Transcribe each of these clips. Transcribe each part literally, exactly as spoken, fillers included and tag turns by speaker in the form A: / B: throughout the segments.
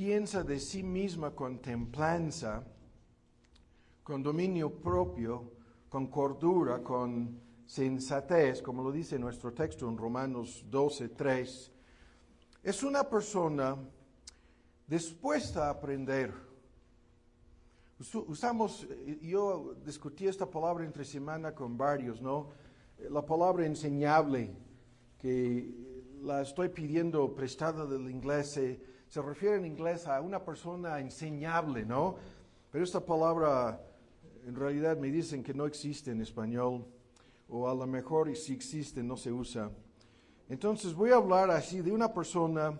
A: piensa de sí misma con templanza, con dominio propio, con cordura, con sensatez, como lo dice nuestro texto en Romanos doce, tres, es una persona dispuesta a aprender. Usamos, yo discutí esta palabra entre semana con varios, ¿no? La palabra enseñable, que la estoy pidiendo prestada del inglés, se, se refiere en inglés a una persona enseñable, ¿no? Pero esta palabra, en realidad me dicen que no existe en español, o a lo mejor si existe no se usa. Entonces voy a hablar así de una persona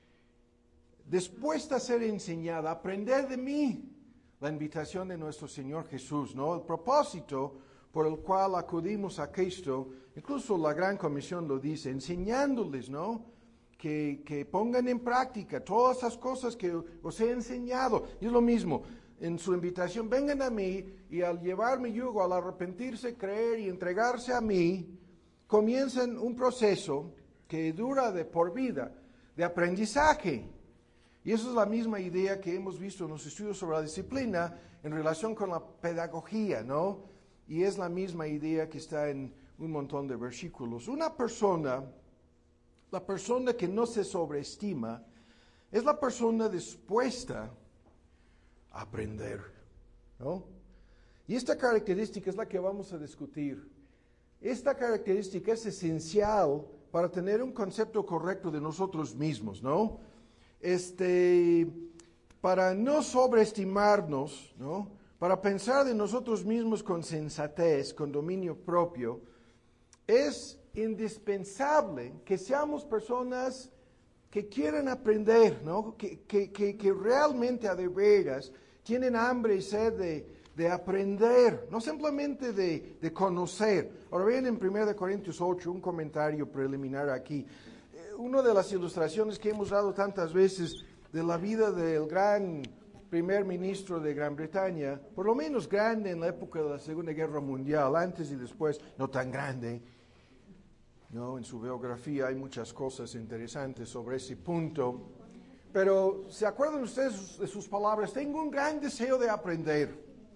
A: dispuesta a ser enseñada, a aprender de mí. La invitación de nuestro Señor Jesús, ¿no? El propósito por el cual acudimos a Cristo, incluso la Gran Comisión lo dice, enseñándoles, ¿no? Que, que pongan en práctica todas esas cosas que os he enseñado. Y es lo mismo, en su invitación, vengan a mí y al llevar mi yugo, al arrepentirse, creer y entregarse a mí, comienzan un proceso que dura de por vida, de aprendizaje. Y esa es la misma idea que hemos visto en los estudios sobre la disciplina en relación con la pedagogía, ¿no? Y es la misma idea que está en un montón de versículos. Una persona, la persona que no se sobreestima, es la persona dispuesta a aprender, ¿no? Y esta característica es la que vamos a discutir. Esta característica es esencial para tener un concepto correcto de nosotros mismos, ¿no? Este, para no sobreestimarnos, ¿no? Para pensar de nosotros mismos con sensatez, con dominio propio, es indispensable que seamos personas que quieren aprender, ¿no? Que, que, que, que realmente a de veras tienen hambre y sed de, de aprender, no simplemente de, de conocer. Ahora bien, en primera Corintios ocho, un comentario preliminar aquí. Una de las ilustraciones que hemos dado tantas veces de la vida del gran primer ministro de Gran Bretaña, por lo menos grande en la época de la Segunda Guerra Mundial, antes y después, no tan grande, ¿no? En su biografía hay muchas cosas interesantes sobre ese punto, pero ¿se acuerdan ustedes de sus palabras? Tengo un gran deseo de aprender,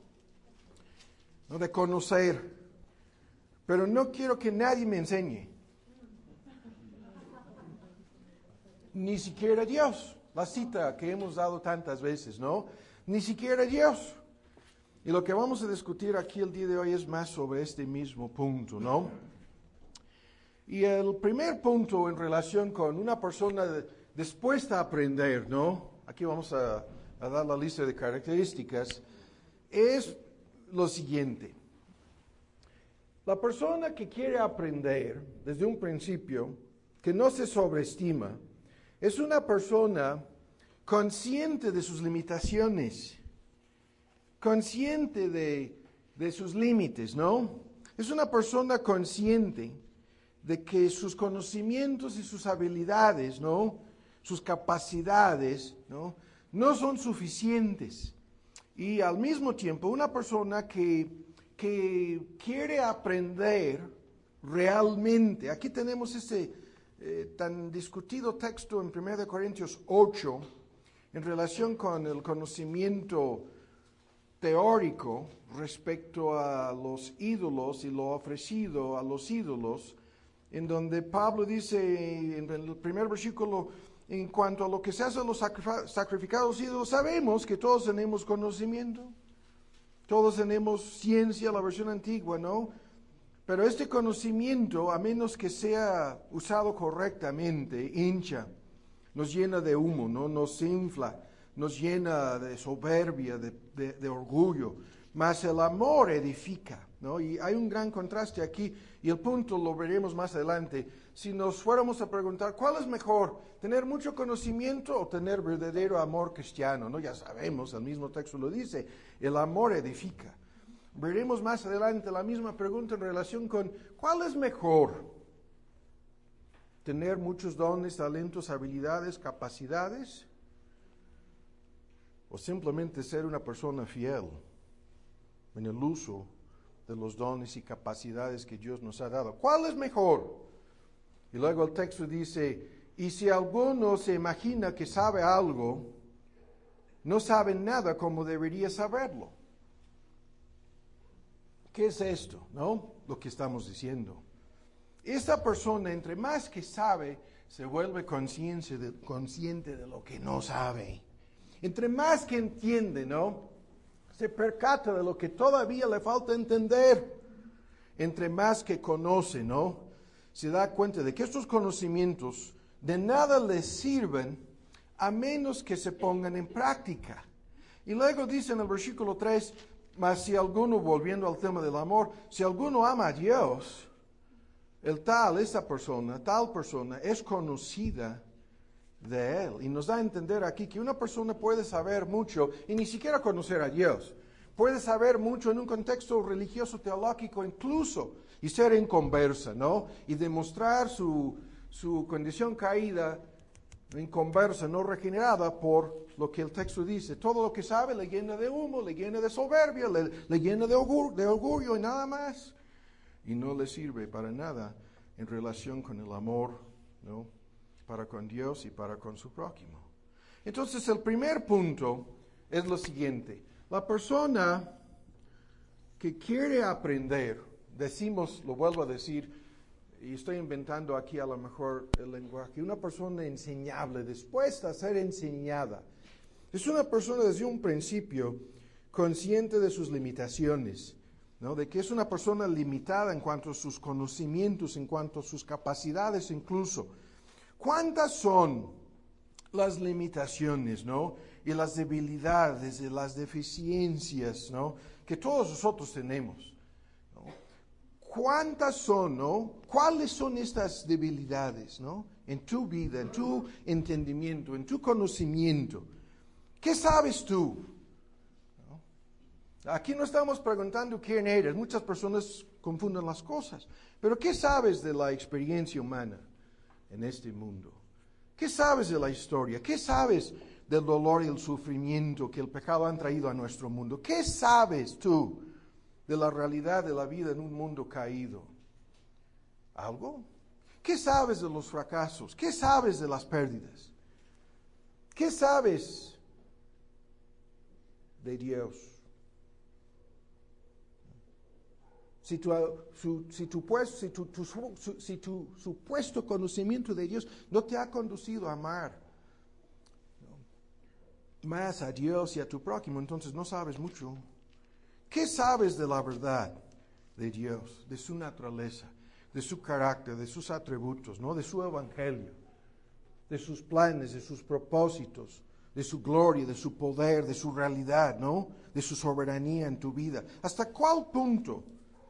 A: ¿no? De conocer, pero no quiero que nadie me enseñe. Ni siquiera Dios, la cita que hemos dado tantas veces, ¿no? Ni siquiera Dios. Y lo que vamos a discutir aquí el día de hoy es más sobre este mismo punto, ¿no? Y el primer punto en relación con una persona dispuesta a aprender, ¿no? Aquí vamos a, a dar la lista de características, es lo siguiente. La persona que quiere aprender desde un principio, que no se sobreestima, es una persona consciente de sus limitaciones, consciente de, de sus límites, ¿no? Es una persona consciente de que sus conocimientos y sus habilidades, ¿no? Sus capacidades, ¿no? No son suficientes. Y al mismo tiempo, una persona que, que quiere aprender realmente. Aquí tenemos ese Eh, tan discutido texto en primera Corintios ocho en relación con el conocimiento teórico respecto a los ídolos y lo ofrecido a los ídolos, en donde Pablo dice en el primer versículo, en cuanto a lo que se hace a los sacrificados ídolos, sabemos que todos tenemos conocimiento, todos tenemos ciencia, la versión antigua, ¿no? Pero este conocimiento, a menos que sea usado correctamente, hincha, nos llena de humo, ¿no? Nos infla, nos llena de soberbia, de, de, de orgullo. Mas el amor edifica, ¿no? Y hay un gran contraste aquí, y el punto lo veremos más adelante. Si nos fuéramos a preguntar, ¿cuál es mejor? ¿Tener mucho conocimiento o tener verdadero amor cristiano? ¿No? Ya sabemos, el mismo texto lo dice, el amor edifica. Veremos más adelante la misma pregunta en relación con ¿cuál es mejor? ¿Tener muchos dones, talentos, habilidades, capacidades? ¿O simplemente ser una persona fiel en el uso de los dones y capacidades que Dios nos ha dado? ¿Cuál es mejor? Y luego el texto dice, y si alguno se imagina que sabe algo, no sabe nada como debería saberlo. ¿Qué es esto? ¿No? Lo que estamos diciendo. Esta persona, entre más que sabe, se vuelve consciente de, consciente de lo que no sabe. Entre más que entiende, ¿no? Se percata de lo que todavía le falta entender. Entre más que conoce, ¿no? Se da cuenta de que estos conocimientos de nada les sirven a menos que se pongan en práctica. Y luego dice en el versículo tres, mas si alguno, volviendo al tema del amor, si alguno ama a Dios, el tal, esa persona, tal persona es conocida de Él. Y nos da a entender aquí que una persona puede saber mucho y ni siquiera conocer a Dios. Puede saber mucho en un contexto religioso, teológico incluso, y ser inconversa, ¿no? Y demostrar su, su condición caída, inconversa, no regenerada, por lo que el texto dice. Todo lo que sabe le llena de humo, le llena de soberbia, le, le llena de orgullo, de orgullo y nada más. Y no le sirve para nada en relación con el amor, ¿no? Para con Dios y para con su prójimo. Entonces, el primer punto es lo siguiente. La persona que quiere aprender, decimos, lo vuelvo a decir, y estoy inventando aquí a lo mejor el lenguaje, una persona enseñable, dispuesta a ser enseñada, es una persona desde un principio consciente de sus limitaciones, ¿no? De que es una persona limitada en cuanto a sus conocimientos, en cuanto a sus capacidades incluso. ¿Cuántas son las limitaciones, ¿no? Y las debilidades y las deficiencias, ¿no? Que todos nosotros tenemos, ¿no? ¿Cuántas son, no? ¿Cuáles son estas debilidades, ¿no? En tu vida, en tu entendimiento, en tu conocimiento. ¿Qué sabes tú? ¿No? Aquí no estamos preguntando quién eres. Muchas personas confunden las cosas. Pero ¿qué sabes de la experiencia humana en este mundo? ¿Qué sabes de la historia? ¿Qué sabes del dolor y el sufrimiento que el pecado han traído a nuestro mundo? ¿Qué sabes tú de la realidad de la vida en un mundo caído? ¿Algo? ¿Qué sabes de los fracasos? ¿Qué sabes de las pérdidas? ¿Qué sabes de Dios? Si tu, su, si tu, pues, si tu, tu, su, si tu supuesto conocimiento de Dios no te ha conducido a amar más a Dios y a tu prójimo, entonces no sabes mucho. ¿Qué sabes de la verdad de Dios, de su naturaleza, de su carácter, de sus atributos, ¿no? De su evangelio, de sus planes, de sus propósitos, de su gloria, de su poder, de su realidad, ¿no? De su soberanía en tu vida? ¿Hasta cuál punto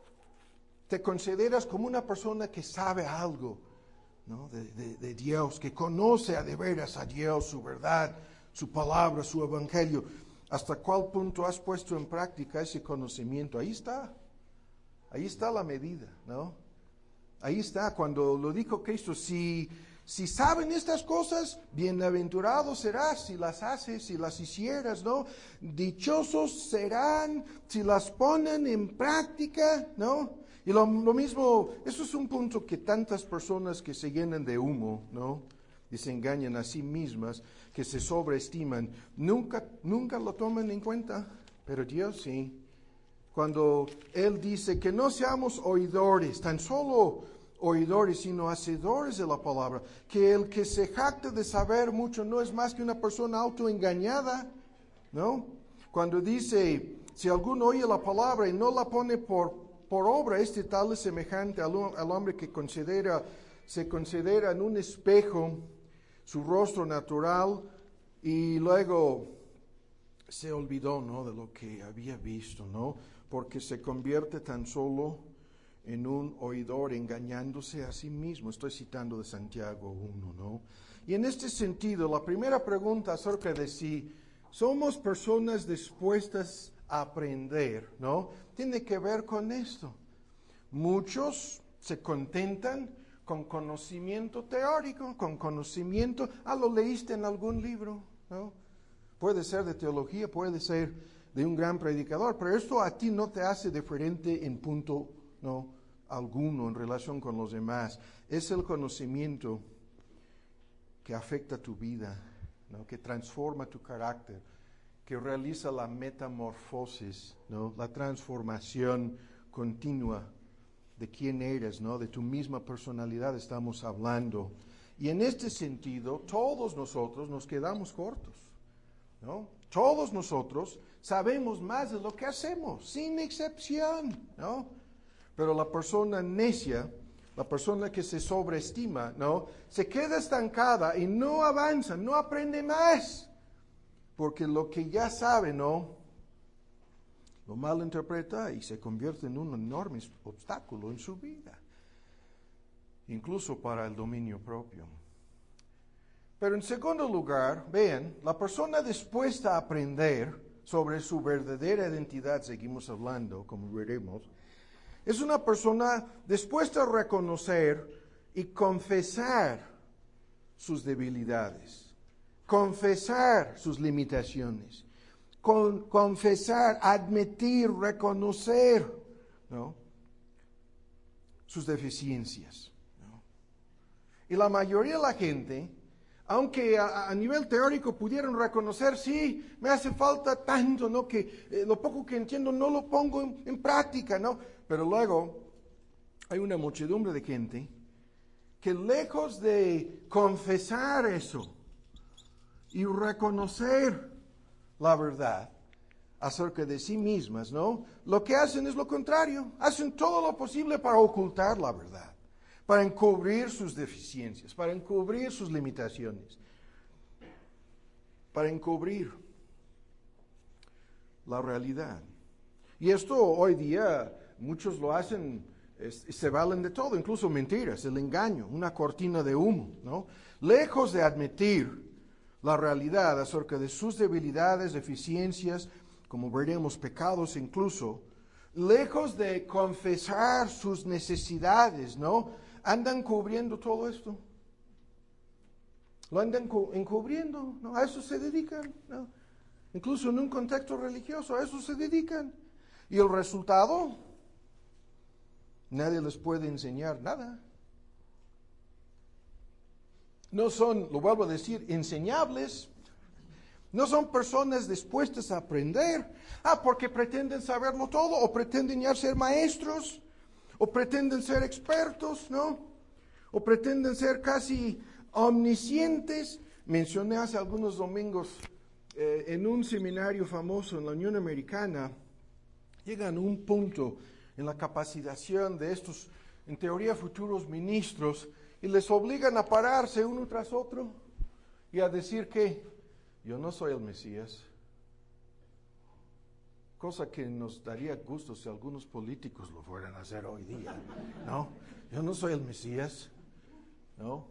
A: te consideras como una persona que sabe algo, ¿no? de, de, de Dios, que conoce a de veras a Dios, su verdad, su palabra, su evangelio? ¿Hasta cuál punto has puesto en práctica ese conocimiento? Ahí está. Ahí está la medida, ¿no? Ahí está. Cuando lo dijo Cristo, si, si saben estas cosas, bienaventurado serás si las haces, si las hicieras, ¿no? Dichosos serán si las ponen en práctica, ¿no? Y lo, lo mismo, eso es un punto que tantas personas que se llenan de humo, ¿no? Y se engañan a sí mismas, que se sobreestiman, nunca, nunca lo toman en cuenta, pero Dios sí. Cuando Él dice que no seamos oidores, tan solo oidores, sino hacedores de la palabra, que el que se jacta de saber mucho no es más que una persona autoengañada, ¿no? Cuando dice, si alguno oye la palabra y no la pone por, por obra, este tal es semejante al, al hombre que considera, se considera en un espejo su rostro natural y luego se olvidó, ¿no? De lo que había visto, ¿no? Porque se convierte tan solo en un oidor, engañándose a sí mismo. Estoy citando de Santiago uno, ¿no? Y en este sentido, la primera pregunta acerca de si somos personas dispuestas a aprender, ¿no? Tiene que ver con esto. Muchos se contentan con conocimiento teórico, con conocimiento, ah, lo leíste en algún libro, ¿no? Puede ser de teología, puede ser de un gran predicador, pero esto a ti no te hace diferente en punto, ¿no? Alguno en relación con los demás. Es el conocimiento que afecta tu vida, ¿no? Que transforma tu carácter, que realiza la metamorfosis, ¿no? La transformación continua de quién eres, ¿no? De tu misma personalidad estamos hablando. Y en este sentido, todos nosotros nos quedamos cortos, ¿no? Todos nosotros sabemos más de lo que hacemos, sin excepción, ¿no? Pero la persona necia, la persona que se sobreestima, ¿no? Se queda estancada y no avanza, no aprende más. Porque lo que ya sabe, ¿no? Lo malinterpreta y se convierte en un enorme obstáculo en su vida. Incluso para el dominio propio. Pero en segundo lugar, vean, la persona dispuesta a aprender sobre su verdadera identidad, seguimos hablando, como veremos, es una persona dispuesta a reconocer y confesar sus debilidades, confesar sus limitaciones, con, confesar, admitir, reconocer, ¿no? sus deficiencias. ¿no? Y la mayoría de la gente, aunque a, a nivel teórico pudieran reconocer, sí, me hace falta tanto, ¿no? Que eh, lo poco que entiendo no lo pongo en, en práctica, ¿no? Pero luego hay una muchedumbre de gente que lejos de confesar eso y reconocer la verdad acerca de sí mismas, ¿no? Lo que hacen es lo contrario, hacen todo lo posible para ocultar la verdad, para encubrir sus deficiencias, para encubrir sus limitaciones, para encubrir la realidad. Y esto hoy día muchos lo hacen, es, se valen de todo, incluso mentiras, el engaño, una cortina de humo, ¿no? Lejos de admitir la realidad acerca de sus debilidades, deficiencias, como veremos, pecados incluso, lejos de confesar sus necesidades, ¿no? Andan cubriendo todo esto. Lo andan encubriendo, ¿no? A eso se dedican, ¿no? Incluso en un contexto religioso, a eso se dedican. Y el resultado, nadie les puede enseñar nada. No son, lo vuelvo a decir, enseñables. No son personas dispuestas a aprender. Ah, porque pretenden saberlo todo, o pretenden ya ser maestros, o pretenden ser expertos, ¿no? O pretenden ser casi omniscientes. Mencioné hace algunos domingos eh, en un seminario famoso en la Unión Americana, llegan a un punto en la capacitación de estos, en teoría, futuros ministros, y les obligan a pararse uno tras otro y a decir que yo no soy el Mesías. Cosa que nos daría gusto si algunos políticos lo fueran a hacer hoy día, ¿no? Yo no soy el Mesías, ¿no?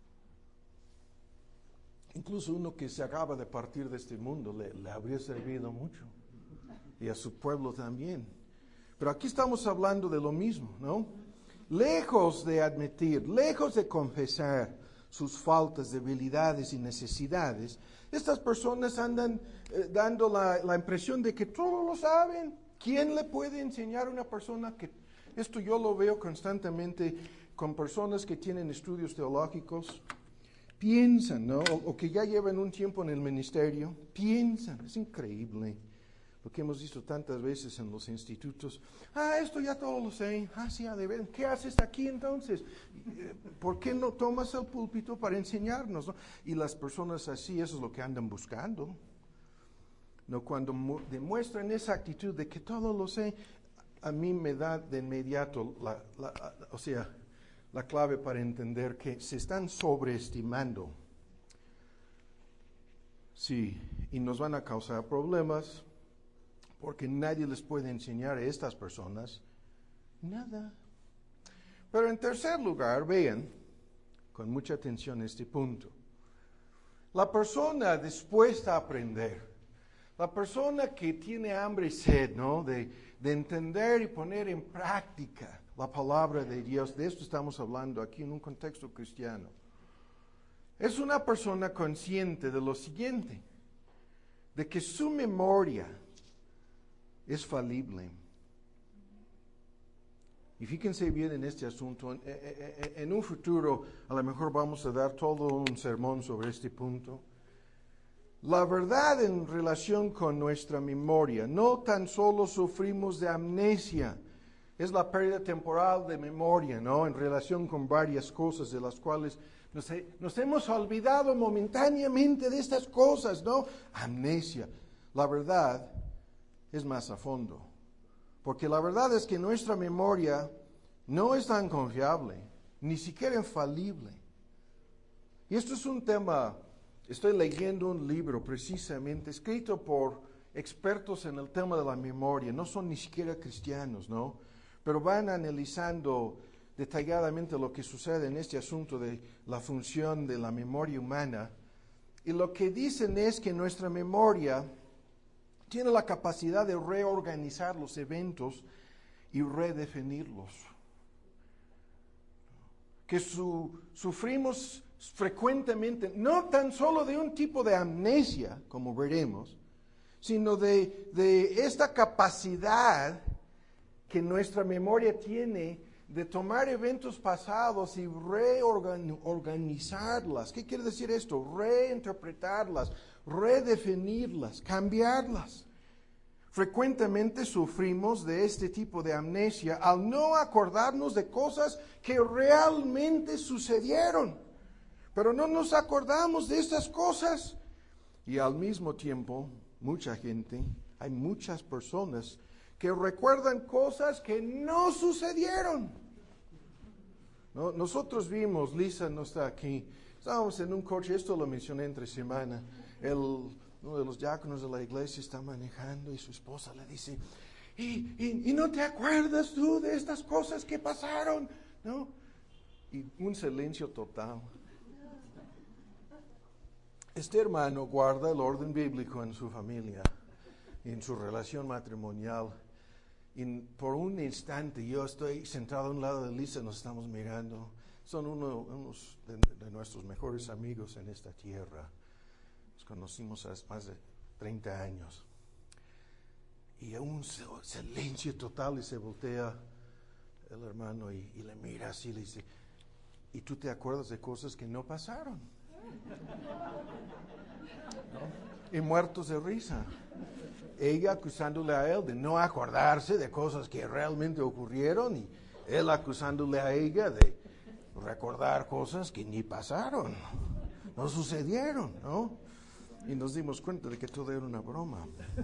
A: Incluso uno que se acaba de partir de este mundo le, le habría servido mucho, y a su pueblo también. Pero aquí estamos hablando de lo mismo, ¿no? Lejos de admitir, lejos de confesar sus faltas, debilidades y necesidades, estas personas andan eh, dando la, la impresión de que todo lo saben. ¿Quién le puede enseñar a una persona que... Esto yo lo veo constantemente con personas que tienen estudios teológicos, piensan, ¿no? O, o que ya llevan un tiempo en el ministerio, piensan, es increíble lo que hemos visto tantas veces en los institutos. Ah, esto ya todo lo sé. Ah, sí, a de ver, ¿qué haces aquí entonces? ¿Por qué no tomas el púlpito para enseñarnos? ¿no? Y las personas así, eso es lo que andan buscando. No, cuando mu- demuestran esa actitud de que todo lo sé, a mí me da de inmediato la, la, la, o sea, la clave para entender que se están sobreestimando. Sí, y nos van a causar problemas, porque nadie les puede enseñar a estas personas nada. Pero en tercer lugar, vean con mucha atención este punto. La persona dispuesta a aprender, la persona que tiene hambre y sed, ¿no? De, de entender y poner en práctica la palabra de Dios, de esto estamos hablando aquí en un contexto cristiano, es una persona consciente de lo siguiente, de que su memoria es falible. Y fíjense bien en este asunto. En, en, en un futuro, a lo mejor vamos a dar todo un sermón sobre este punto. La verdad en relación con nuestra memoria, no tan solo sufrimos de amnesia, es la pérdida temporal de memoria, ¿no? En relación con varias cosas de las cuales nos, he, nos hemos olvidado momentáneamente de estas cosas, ¿no? Amnesia. La verdad es más a fondo, porque la verdad es que nuestra memoria no es tan confiable, ni siquiera infalible. Y esto es un tema, estoy leyendo un libro precisamente escrito por expertos en el tema de la memoria, no son ni siquiera cristianos, ¿no? Pero van analizando detalladamente lo que sucede en este asunto de la función de la memoria humana. Y lo que dicen es que nuestra memoria tiene la capacidad de reorganizar los eventos y redefinirlos. Que su, sufrimos frecuentemente, no tan solo de un tipo de amnesia, como veremos, sino de, de esta capacidad que nuestra memoria tiene de tomar eventos pasados y reorganizarlas. ¿Qué quiere decir esto? Reinterpretarlas, redefinirlas, cambiarlas. Frecuentemente sufrimos de este tipo de amnesia al no acordarnos de cosas que realmente sucedieron. Pero no nos acordamos de estas cosas. Y al mismo tiempo, mucha gente, hay muchas personas que recuerdan cosas que no sucedieron. ¿No? Nosotros vimos, Lisa no está aquí, estábamos en un coche, esto lo mencioné entre semana, el, uno de los diáconos de la iglesia está manejando y su esposa le dice, ¿y, y, y no te acuerdas tú de estas cosas que pasaron? ¿No? Y un silencio total. Este hermano guarda el orden bíblico en su familia, en su relación matrimonial. Y por un instante yo estoy sentado a un lado de Lisa, nos estamos mirando. Son uno, unos de, de nuestros mejores amigos en esta tierra. Nos conocimos hace más de treinta años. Y un silencio total y se voltea el hermano y, y le mira así y le dice, ¿y tú te acuerdas de cosas que no pasaron? ¿No? Y muertos de risa. Ella acusándole a él de no acordarse de cosas que realmente ocurrieron y él acusándole a ella de recordar cosas que ni pasaron, no sucedieron, ¿no? Y nos dimos cuenta de que todo era una broma.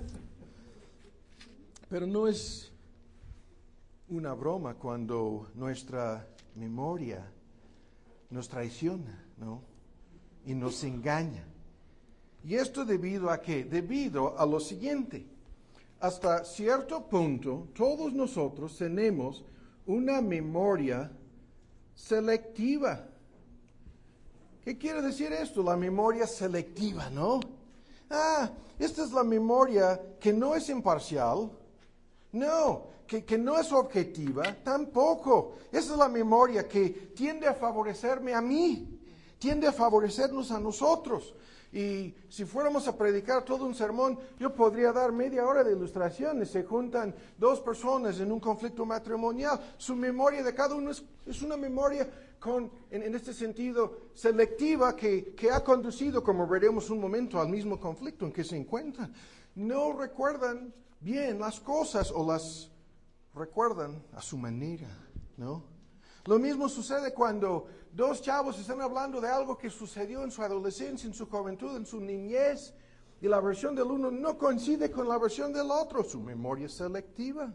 A: Pero no es una broma cuando nuestra memoria nos traiciona, ¿no? Y nos engaña. ¿Y esto debido a qué? Debido a lo siguiente. Hasta cierto punto, todos nosotros tenemos una memoria selectiva. ¿Qué quiere decir esto? La memoria selectiva, ¿no? Ah, esta es la memoria que no es imparcial. No, que, que no es objetiva. Tampoco. Esa es la memoria que tiende a favorecerme a mí. Tiende a favorecernos a nosotros. Y si fuéramos a predicar todo un sermón, yo podría dar media hora de ilustraciones. Se juntan dos personas en un conflicto matrimonial. Su memoria de cada uno es, es una memoria con, en, en este sentido selectiva que, que ha conducido, como veremos un momento, al mismo conflicto en que se encuentran. No recuerdan bien las cosas o las recuerdan a su manera, ¿no? Lo mismo sucede cuando dos chavos están hablando de algo que sucedió en su adolescencia, en su juventud, en su niñez, y la versión del uno no coincide con la versión del otro. Su memoria es selectiva.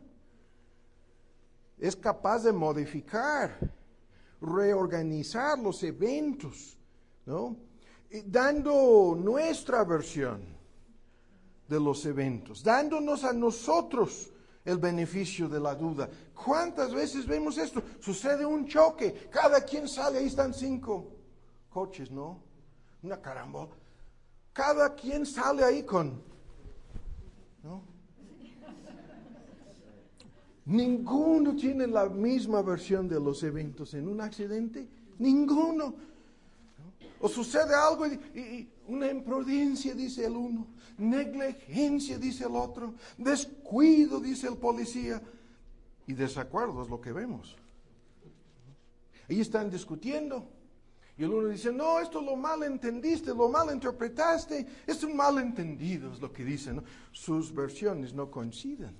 A: Es capaz de modificar, reorganizar los eventos, ¿no? Y dando nuestra versión de los eventos, dándonos a nosotros el beneficio de la duda. ¿Cuántas veces vemos esto? Sucede un choque, cada quien sale, ahí están cinco coches, ¿no? Una carambola. Cada quien sale ahí con, ¿no? Ninguno tiene la misma versión de los eventos en un accidente. Ninguno. ¿No? O sucede algo y, y, y una imprudencia, dice el uno. Negligencia, dice el otro. Descuido, dice el policía. Y desacuerdo es lo que vemos. Ahí están discutiendo. Y el uno dice, no, esto lo mal entendiste, lo mal interpretaste, es un malentendido, es lo que dicen, ¿no? Sus versiones no coinciden.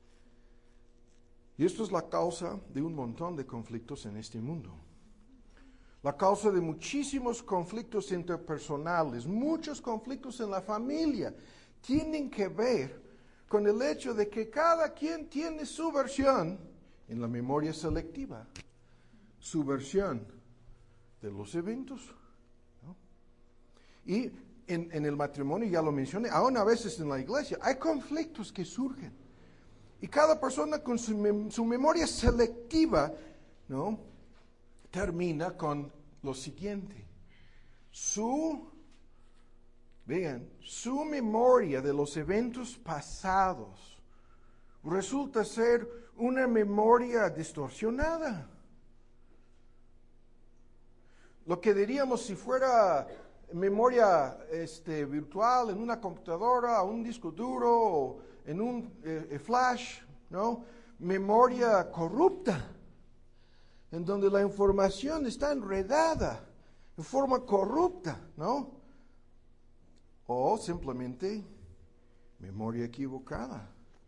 A: Y esto es la causa de un montón de conflictos en este mundo. La causa de muchísimos conflictos interpersonales, muchos conflictos en la familia, tienen que ver con el hecho de que cada quien tiene su versión en la memoria selectiva, su versión de los eventos, ¿no? Y en, en el matrimonio, ya lo mencioné, aún a veces en la iglesia, hay conflictos que surgen. Y cada persona con su, mem- su memoria selectiva, ¿no?, termina con lo siguiente. Su, vean, su memoria de los eventos pasados resulta ser una memoria distorsionada. Lo que diríamos si fuera memoria este, virtual en una computadora, un disco duro, o en un eh, flash, ¿no? Memoria corrupta, en donde la información está enredada en forma corrupta, ¿no? O simplemente memoria equivocada.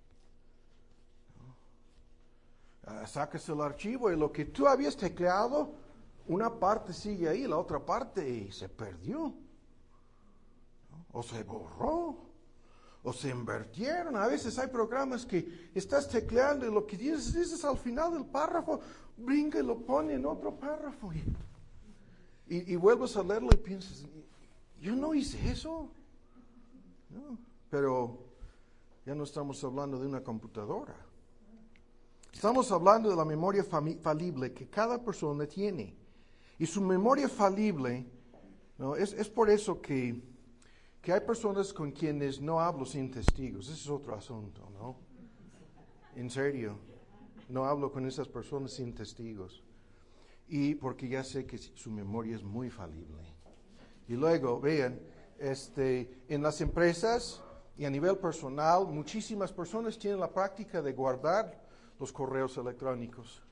A: ¿No? Ah, sacas el archivo y lo que tú habías tecleado, una parte sigue ahí, la otra parte se perdió, ¿no? O se borró, o se invirtieron. A veces hay programas que estás tecleando y lo que dices, dices al final del párrafo, brinca y lo pone en otro párrafo. Y, y, y vuelves a leerlo y piensas, yo no hice eso. No, pero ya no estamos hablando de una computadora. Estamos hablando de la memoria fami- falible que cada persona tiene. Y su memoria falible, ¿no? es, es por eso que, que hay personas con quienes no hablo sin testigos. Ese es otro asunto, ¿no? En serio, no hablo con esas personas sin testigos. Y porque ya sé que su memoria es muy falible. Y luego, vean, este, en las empresas y a nivel personal, muchísimas personas tienen la práctica de guardar los correos electrónicos.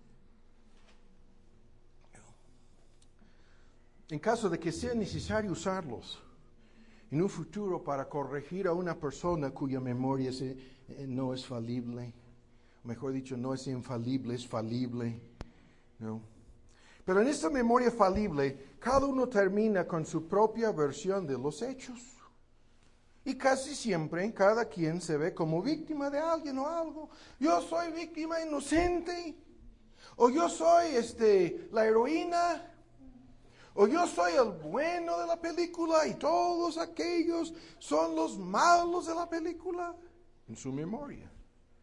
A: En caso de que sea necesario usarlos en un futuro para corregir a una persona cuya memoria se, eh, no es falible, mejor dicho, no es infalible, es falible, ¿no? Pero en esta memoria falible, cada uno termina con su propia versión de los hechos. Y casi siempre cada quien se ve como víctima de alguien o algo. Yo soy víctima inocente, o yo soy este, la heroína, o yo soy el bueno de la película y todos aquellos son los malos de la película, en su memoria.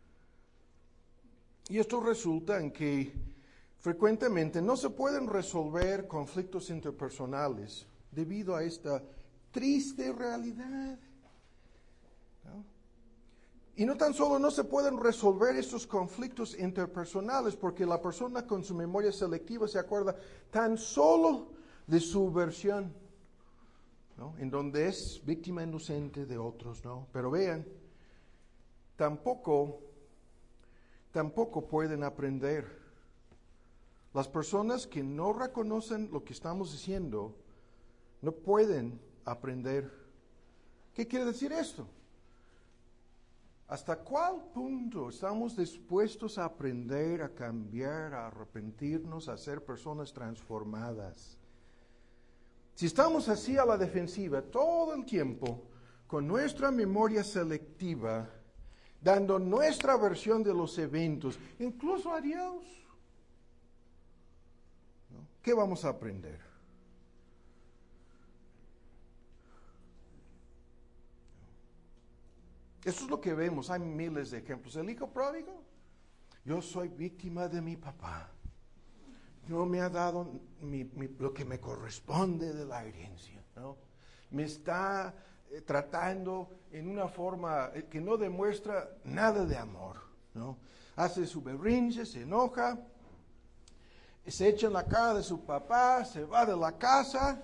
A: Y esto resulta en que frecuentemente no se pueden resolver conflictos interpersonales debido a esta triste realidad, ¿no? Y no tan solo no se pueden resolver estos conflictos interpersonales porque la persona con su memoria selectiva se acuerda tan solo de su versión, ¿no?, en donde es víctima inocente de otros, ¿no? Pero vean, tampoco, tampoco pueden aprender. Las personas que no reconocen lo que estamos diciendo no pueden aprender. ¿Qué quiere decir esto? ¿Hasta cuál punto estamos dispuestos a aprender, a cambiar, a arrepentirnos, a ser personas transformadas? Si estamos así a la defensiva todo el tiempo, con nuestra memoria selectiva, dando nuestra versión de los eventos, incluso a Dios, ¿no?, ¿qué vamos a aprender? Eso es lo que vemos, hay miles de ejemplos. El hijo pródigo, yo soy víctima de mi papá. No me ha dado mi, mi, lo que me corresponde de la herencia, ¿no? Me está eh, tratando en una forma eh, que no demuestra nada de amor, ¿no? Hace su berrinche, se enoja, se echa en la cara de su papá, se va de la casa,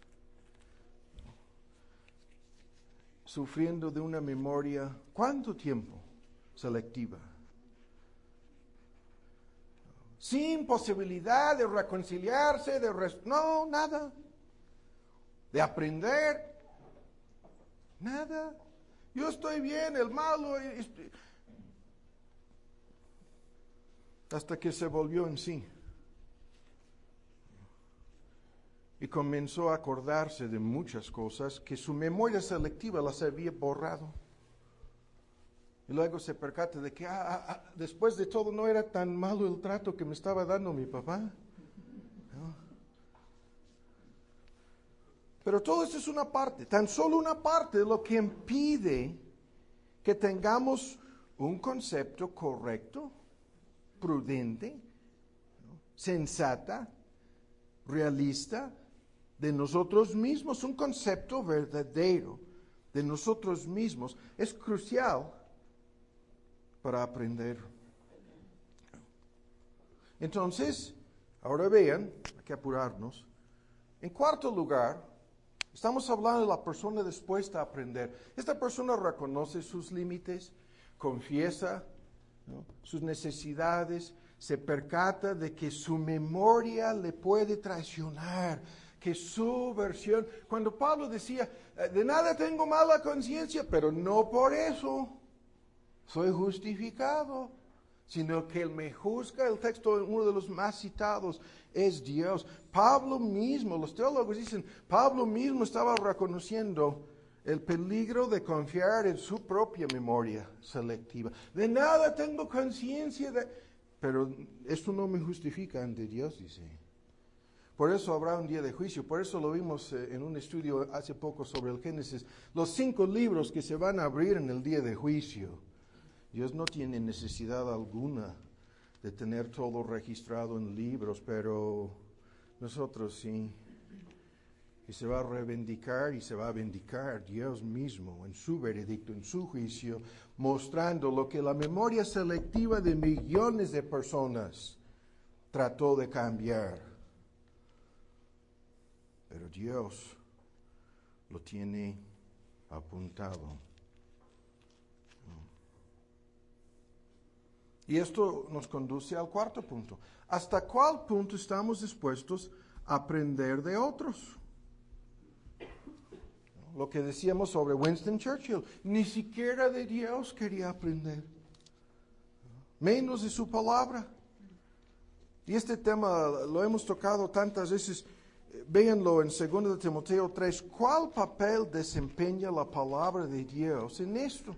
A: sufriendo de una memoria, ¿cuánto tiempo? Selectiva. sin posibilidad de reconciliarse, de res- no, nada, de aprender, nada. Yo estoy bien, el malo, estoy... hasta que se volvió en sí y comenzó a acordarse de muchas cosas que su memoria selectiva las había borrado. Y luego se percata de que ah, ah, ah, después de todo no era tan malo el trato que me estaba dando mi papá. ¿No? Pero todo esto es una parte, tan solo una parte de lo que impide que tengamos un concepto correcto, prudente, ¿no? Sensata, realista de nosotros mismos, un concepto verdadero de nosotros mismos. Es crucial para aprender. Entonces, ahora vean, hay que apurarnos. En cuarto lugar, estamos hablando de la persona dispuesta a aprender. Esta persona reconoce sus límites, confiesa, ¿no?, sus necesidades, se percata de que su memoria le puede traicionar, que su versión, cuando Pablo decía, de nada tengo mala conciencia, pero no por eso soy justificado, sino que Él me juzga. El texto, uno de los más citados, es Dios. Pablo mismo, los teólogos dicen, Pablo mismo estaba reconociendo el peligro de confiar en su propia memoria selectiva. De nada tengo conciencia, de... pero esto no me justifica ante Dios, dice. Por eso habrá un día de juicio. Por eso lo vimos eh, en un estudio hace poco sobre el Génesis. Los cinco libros que se van a abrir en el día de juicio. Dios no tiene necesidad alguna de tener todo registrado en libros, pero nosotros sí. Y se va a reivindicar y se va a vindicar Dios mismo en su veredicto, en su juicio, mostrando lo que la memoria selectiva de millones de personas trató de cambiar. Pero Dios lo tiene apuntado. Y esto nos conduce al cuarto punto. ¿Hasta cuál punto estamos dispuestos a aprender de otros? Lo que decíamos sobre Winston Churchill, ni siquiera de Dios quería aprender, menos de su palabra. Y este tema lo hemos tocado tantas veces. Véanlo en segundo de Timoteo tres. ¿Cuál papel desempeña la palabra de Dios en esto?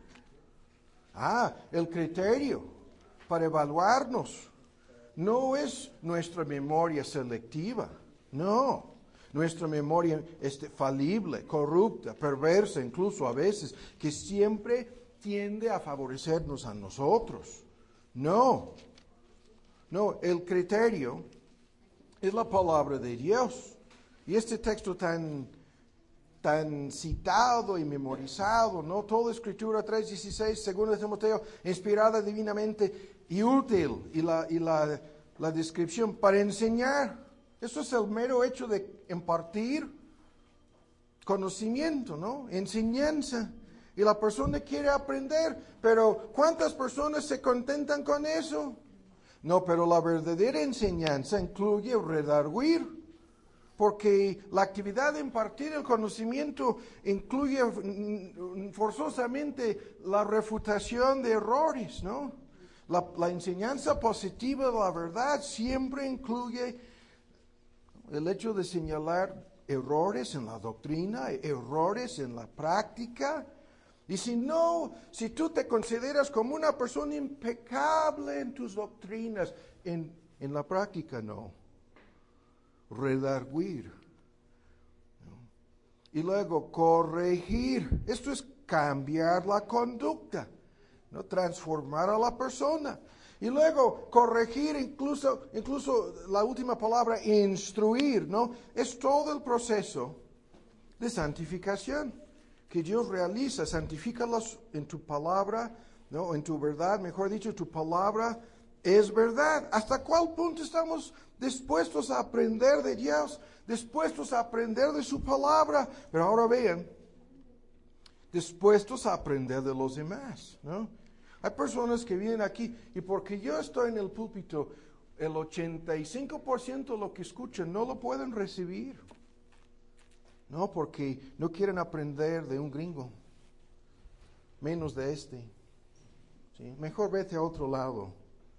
A: Ah, el criterio para evaluarnos no es nuestra memoria selectiva, no. Nuestra memoria este, falible, corrupta, perversa, incluso a veces, que siempre tiende a favorecernos a nosotros. No, no, el criterio es la palabra de Dios. Y este texto tan, tan citado y memorizado, ¿no? Toda Escritura, tres dieciséis, segundo de Timoteo, inspirada divinamente y útil. Y la, y la, la descripción para enseñar. Eso es el mero hecho de impartir conocimiento, ¿no? Enseñanza. Y la persona quiere aprender, pero ¿cuántas personas se contentan con eso? No, pero la verdadera enseñanza incluye redarguir, porque la actividad de impartir el conocimiento incluye forzosamente la refutación de errores, ¿no? La, la enseñanza positiva de la verdad siempre incluye el hecho de señalar errores en la doctrina, errores en la práctica. Y si no, si tú te consideras como una persona impecable en tus doctrinas, en, en la práctica no. Redarguir. ¿No? Y luego corregir. Esto es cambiar la conducta, ¿no? Transformar a la persona. Y luego corregir, incluso, incluso la última palabra, instruir, ¿no? Es todo el proceso de santificación que Dios realiza. Santifícalos en tu palabra, ¿no? En tu verdad, mejor dicho, tu palabra es verdad. ¿Hasta cuál punto estamos dispuestos a aprender de Dios? Dispuestos a aprender de su palabra. Pero ahora vean, dispuestos a aprender de los demás, ¿no? Hay personas que vienen aquí y porque yo estoy en el púlpito, el ochenta y cinco por ciento de lo que escuchan no lo pueden recibir. No, porque no quieren aprender de un gringo, menos de este. ¿Sí? Mejor vete a otro lado.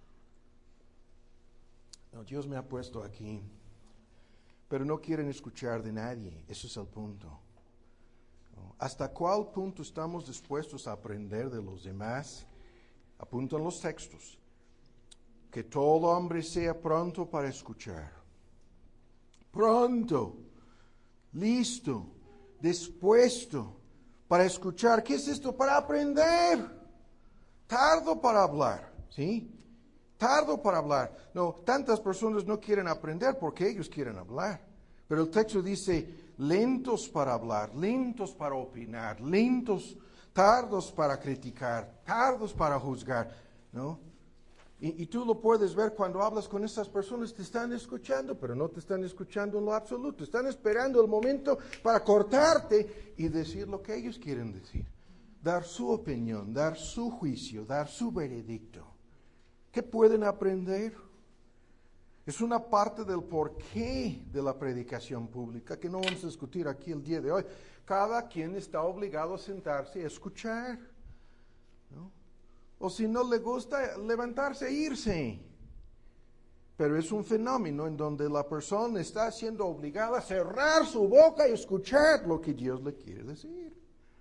A: No, Dios me ha puesto aquí, pero no quieren escuchar de nadie. Ese es el punto. ¿No? ¿Hasta cuál punto estamos dispuestos a aprender de los demás? Apuntan los textos. Que todo hombre sea pronto para escuchar. Pronto, listo, dispuesto para escuchar. ¿Qué es esto? Para aprender. Tardo para hablar, ¿sí? Tardo para hablar. No, tantas personas no quieren aprender porque ellos quieren hablar. Pero el texto dice, lentos para hablar, lentos para opinar, lentos, tardos para criticar, tardos para juzgar, ¿no? Y, y tú lo puedes ver cuando hablas con esas personas, te están escuchando, pero no te están escuchando en lo absoluto. Están esperando el momento para cortarte y decir lo que ellos quieren decir. Dar su opinión, dar su juicio, dar su veredicto. ¿Qué pueden aprender? Es una parte del porqué de la predicación pública que no vamos a discutir aquí el día de hoy. Cada quien está obligado a sentarse a escuchar, ¿no? O si no le gusta, levantarse e irse. Pero es un fenómeno en donde la persona está siendo obligada a cerrar su boca y escuchar lo que Dios le quiere decir.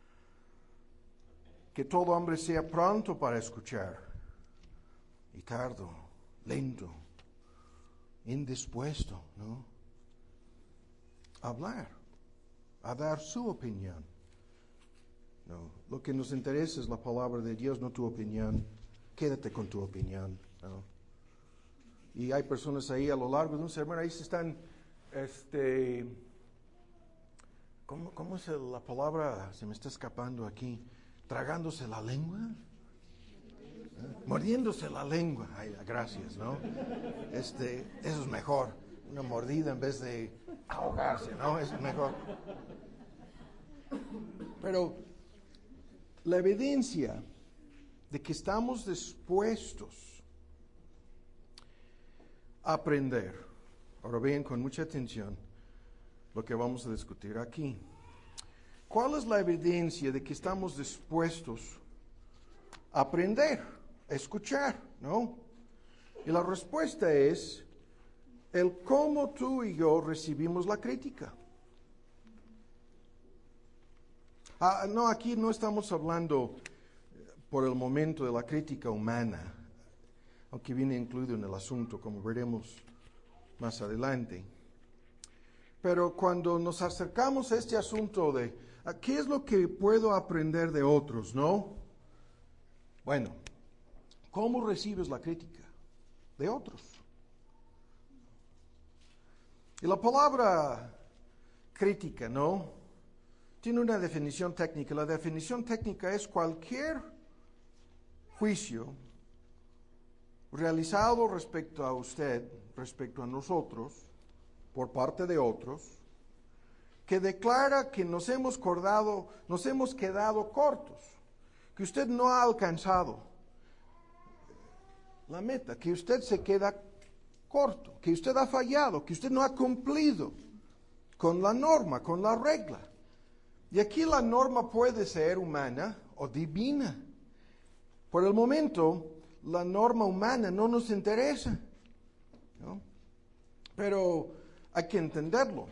A: Que todo hombre sea pronto para escuchar y tardo, lento, indispuesto, ¿no? A hablar, a dar su opinión. No, lo que nos interesa es la palabra de Dios, no tu opinión. Quédate con tu opinión, ¿no? Y hay personas ahí a lo largo de un sermón, ahí se están, este, ¿cómo, cómo es la palabra? Se me está escapando aquí. Tragándose la lengua, ¿eh? Mordiéndose la lengua. Ay, gracias, ¿no? Este, eso es mejor. Una mordida en vez de ahogarse, ¿no? Es mejor. Pero la evidencia de que estamos dispuestos a aprender, ahora bien, con mucha atención, lo que vamos a discutir aquí. ¿Cuál es la evidencia de que estamos dispuestos a aprender, a escuchar, ¿no? Y la respuesta es el cómo tú y yo recibimos la crítica. Ah, no, aquí no estamos hablando por el momento de la crítica humana, aunque viene incluido en el asunto, como veremos más adelante. Pero cuando nos acercamos a este asunto de ¿qué es lo que puedo aprender de otros, no? Bueno, ¿cómo recibes la crítica de otros? Y la palabra crítica, ¿no? Tiene una definición técnica. La definición técnica es cualquier juicio realizado respecto a usted, respecto a nosotros, por parte de otros, que declara que nos hemos acordado, nos hemos quedado cortos, que usted no ha alcanzado la meta, que usted se queda corto, que usted ha fallado, que usted no ha cumplido con la norma, con la regla. Y aquí la norma puede ser humana o divina. Por el momento, la norma humana no nos interesa, ¿no? Pero hay que entenderlo.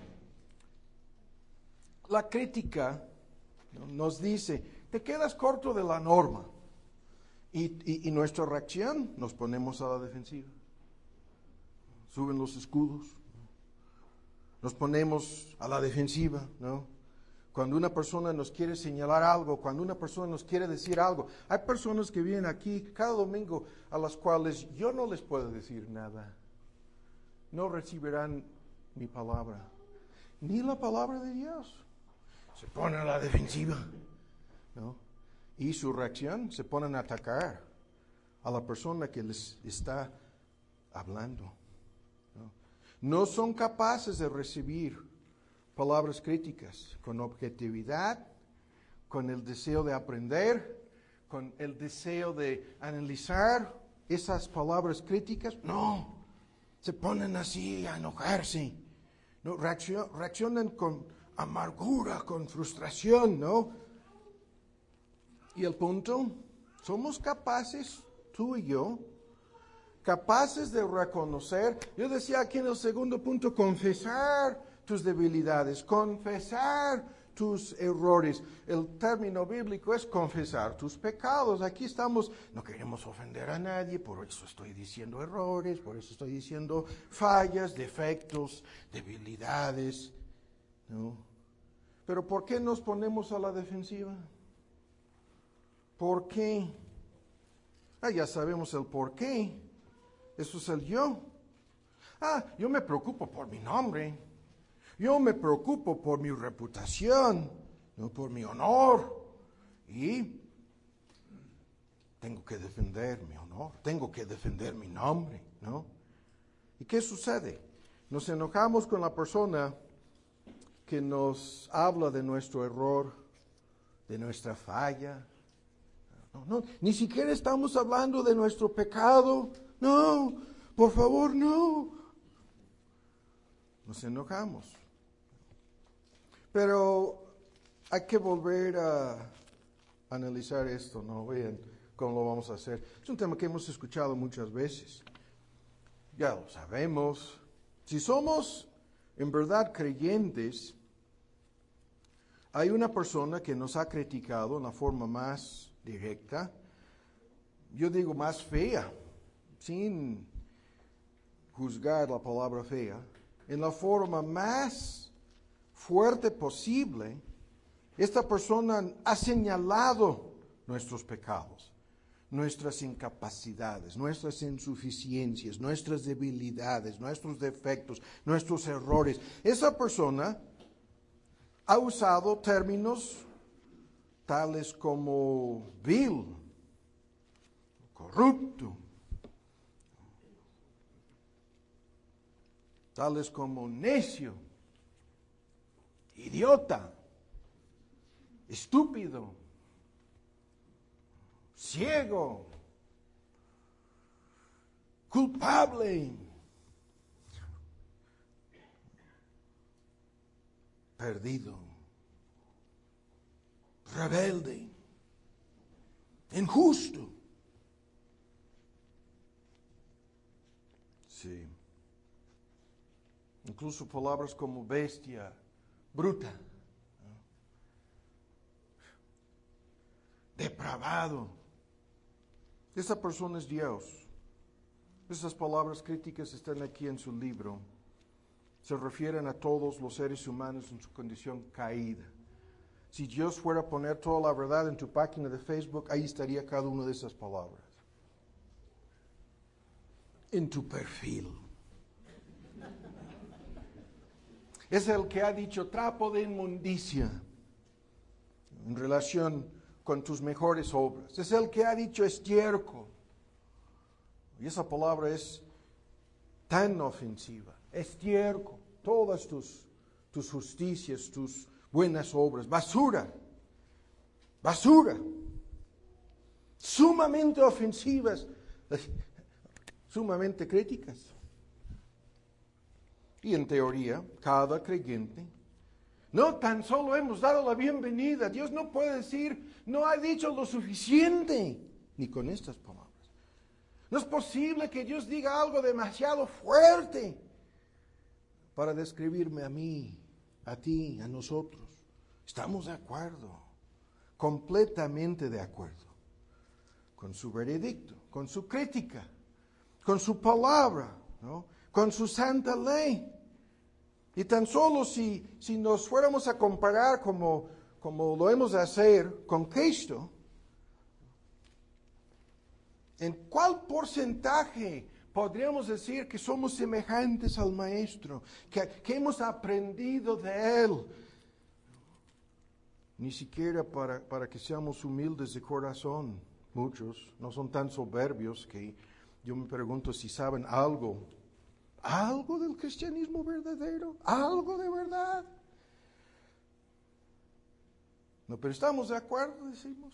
A: La crítica, ¿no?, nos dice, te quedas corto de la norma. Y, y, y nuestra reacción, nos ponemos a la defensiva. Suben los escudos. Nos ponemos a la defensiva, ¿no? Cuando una persona nos quiere señalar algo, cuando una persona nos quiere decir algo. Hay personas que vienen aquí cada domingo a las cuales yo no les puedo decir nada. No recibirán mi palabra, ni la palabra de Dios. Se ponen a la defensiva, ¿no? Y su reacción, se ponen a atacar a la persona que les está hablando, ¿no? No son capaces de recibir palabras críticas con objetividad, con el deseo de aprender, con el deseo de analizar esas palabras críticas. No, se ponen así a enojarse, ¿no? Reaccion- reaccionan con amargura, con frustración, ¿no? Y el punto, somos capaces, tú y yo, capaces de reconocer, yo decía aquí en el segundo punto, confesar tus debilidades, confesar tus errores. El término bíblico es confesar tus pecados. Aquí estamos, no queremos ofender a nadie, por eso estoy diciendo errores, por eso estoy diciendo fallas, defectos, debilidades, ¿no? Pero ¿por qué nos ponemos a la defensiva? ¿Por qué? Ah, ya sabemos el por qué. Eso es el yo. Ah, yo me preocupo por mi nombre. Yo me preocupo por mi reputación, no por mi honor. Y tengo que defender mi honor, tengo que defender mi nombre, ¿no? ¿Y qué sucede? Nos enojamos con la persona que nos habla de nuestro error, de nuestra falla. No, no, ni siquiera estamos hablando de nuestro pecado. No, por favor, no. Nos enojamos. Pero hay que volver a analizar esto, ¿no? Vean cómo lo vamos a hacer. Es un tema que hemos escuchado muchas veces. Ya lo sabemos. Si somos en verdad creyentes, hay una persona que nos ha criticado en la forma más directa, yo digo más fea, sin juzgar la palabra fea, en la forma más fuerte posible. Esta persona ha señalado nuestros pecados, nuestras incapacidades, nuestras insuficiencias, nuestras debilidades, nuestros defectos, nuestros errores. Esa persona ha usado términos tales como vil, corrupto, tales como necio, idiota, estúpido, ciego, culpable, perdido, rebelde, injusto. Sí. Incluso palabras como bestia, bruta, ¿no? Depravado. Esa persona es Dios. Esas palabras críticas están aquí en su libro. Se refieren a todos los seres humanos en su condición caída. Si Dios fuera a poner toda la verdad en tu página de Facebook, ahí estaría cada una de esas palabras. En tu perfil. Es el que ha dicho trapo de inmundicia en relación con tus mejores obras. Es el que ha dicho estiércol. Y esa palabra es tan ofensiva. Estiércol. Todas tus, tus justicias, tus buenas obras. Basura. Basura. Sumamente ofensivas. Sumamente críticas. Y en teoría, cada creyente, no tan solo hemos dado la bienvenida, Dios no puede decir, no ha dicho lo suficiente, ni con estas palabras. No es posible que Dios diga algo demasiado fuerte para describirme a mí, a ti, a nosotros. Estamos de acuerdo, completamente de acuerdo, con su veredicto, con su crítica, con su palabra, ¿no? Con su santa ley. Y tan solo si, si nos fuéramos a comparar como, como lo hemos de hacer con Cristo, ¿en cuál porcentaje podríamos decir que somos semejantes al Maestro? Que, que hemos aprendido de Él. Ni siquiera para, para que seamos humildes de corazón. Muchos no son tan soberbios que yo me pregunto si saben algo. ¿Algo del cristianismo verdadero? ¿Algo de verdad? No, pero estamos de acuerdo, decimos.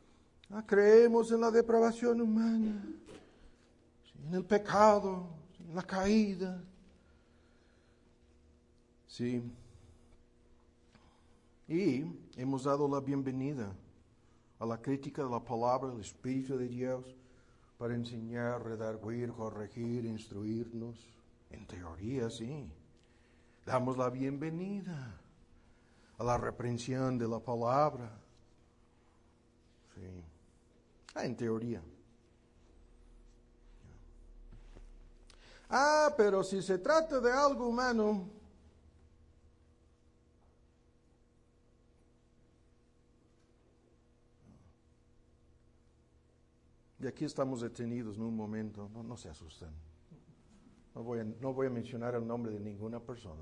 A: Ah, creemos en la depravación humana, en el pecado, en la caída. Sí. Y hemos dado la bienvenida a la crítica de la palabra del Espíritu de Dios para enseñar, redarguir, corregir, instruirnos. En teoría, sí. Damos la bienvenida a la reprensión de la palabra. Sí. Ah, en teoría. Ah, pero si se trata de algo humano, y aquí estamos detenidos en un momento, no, no se asusten. No voy, a, no voy a mencionar el nombre de ninguna persona.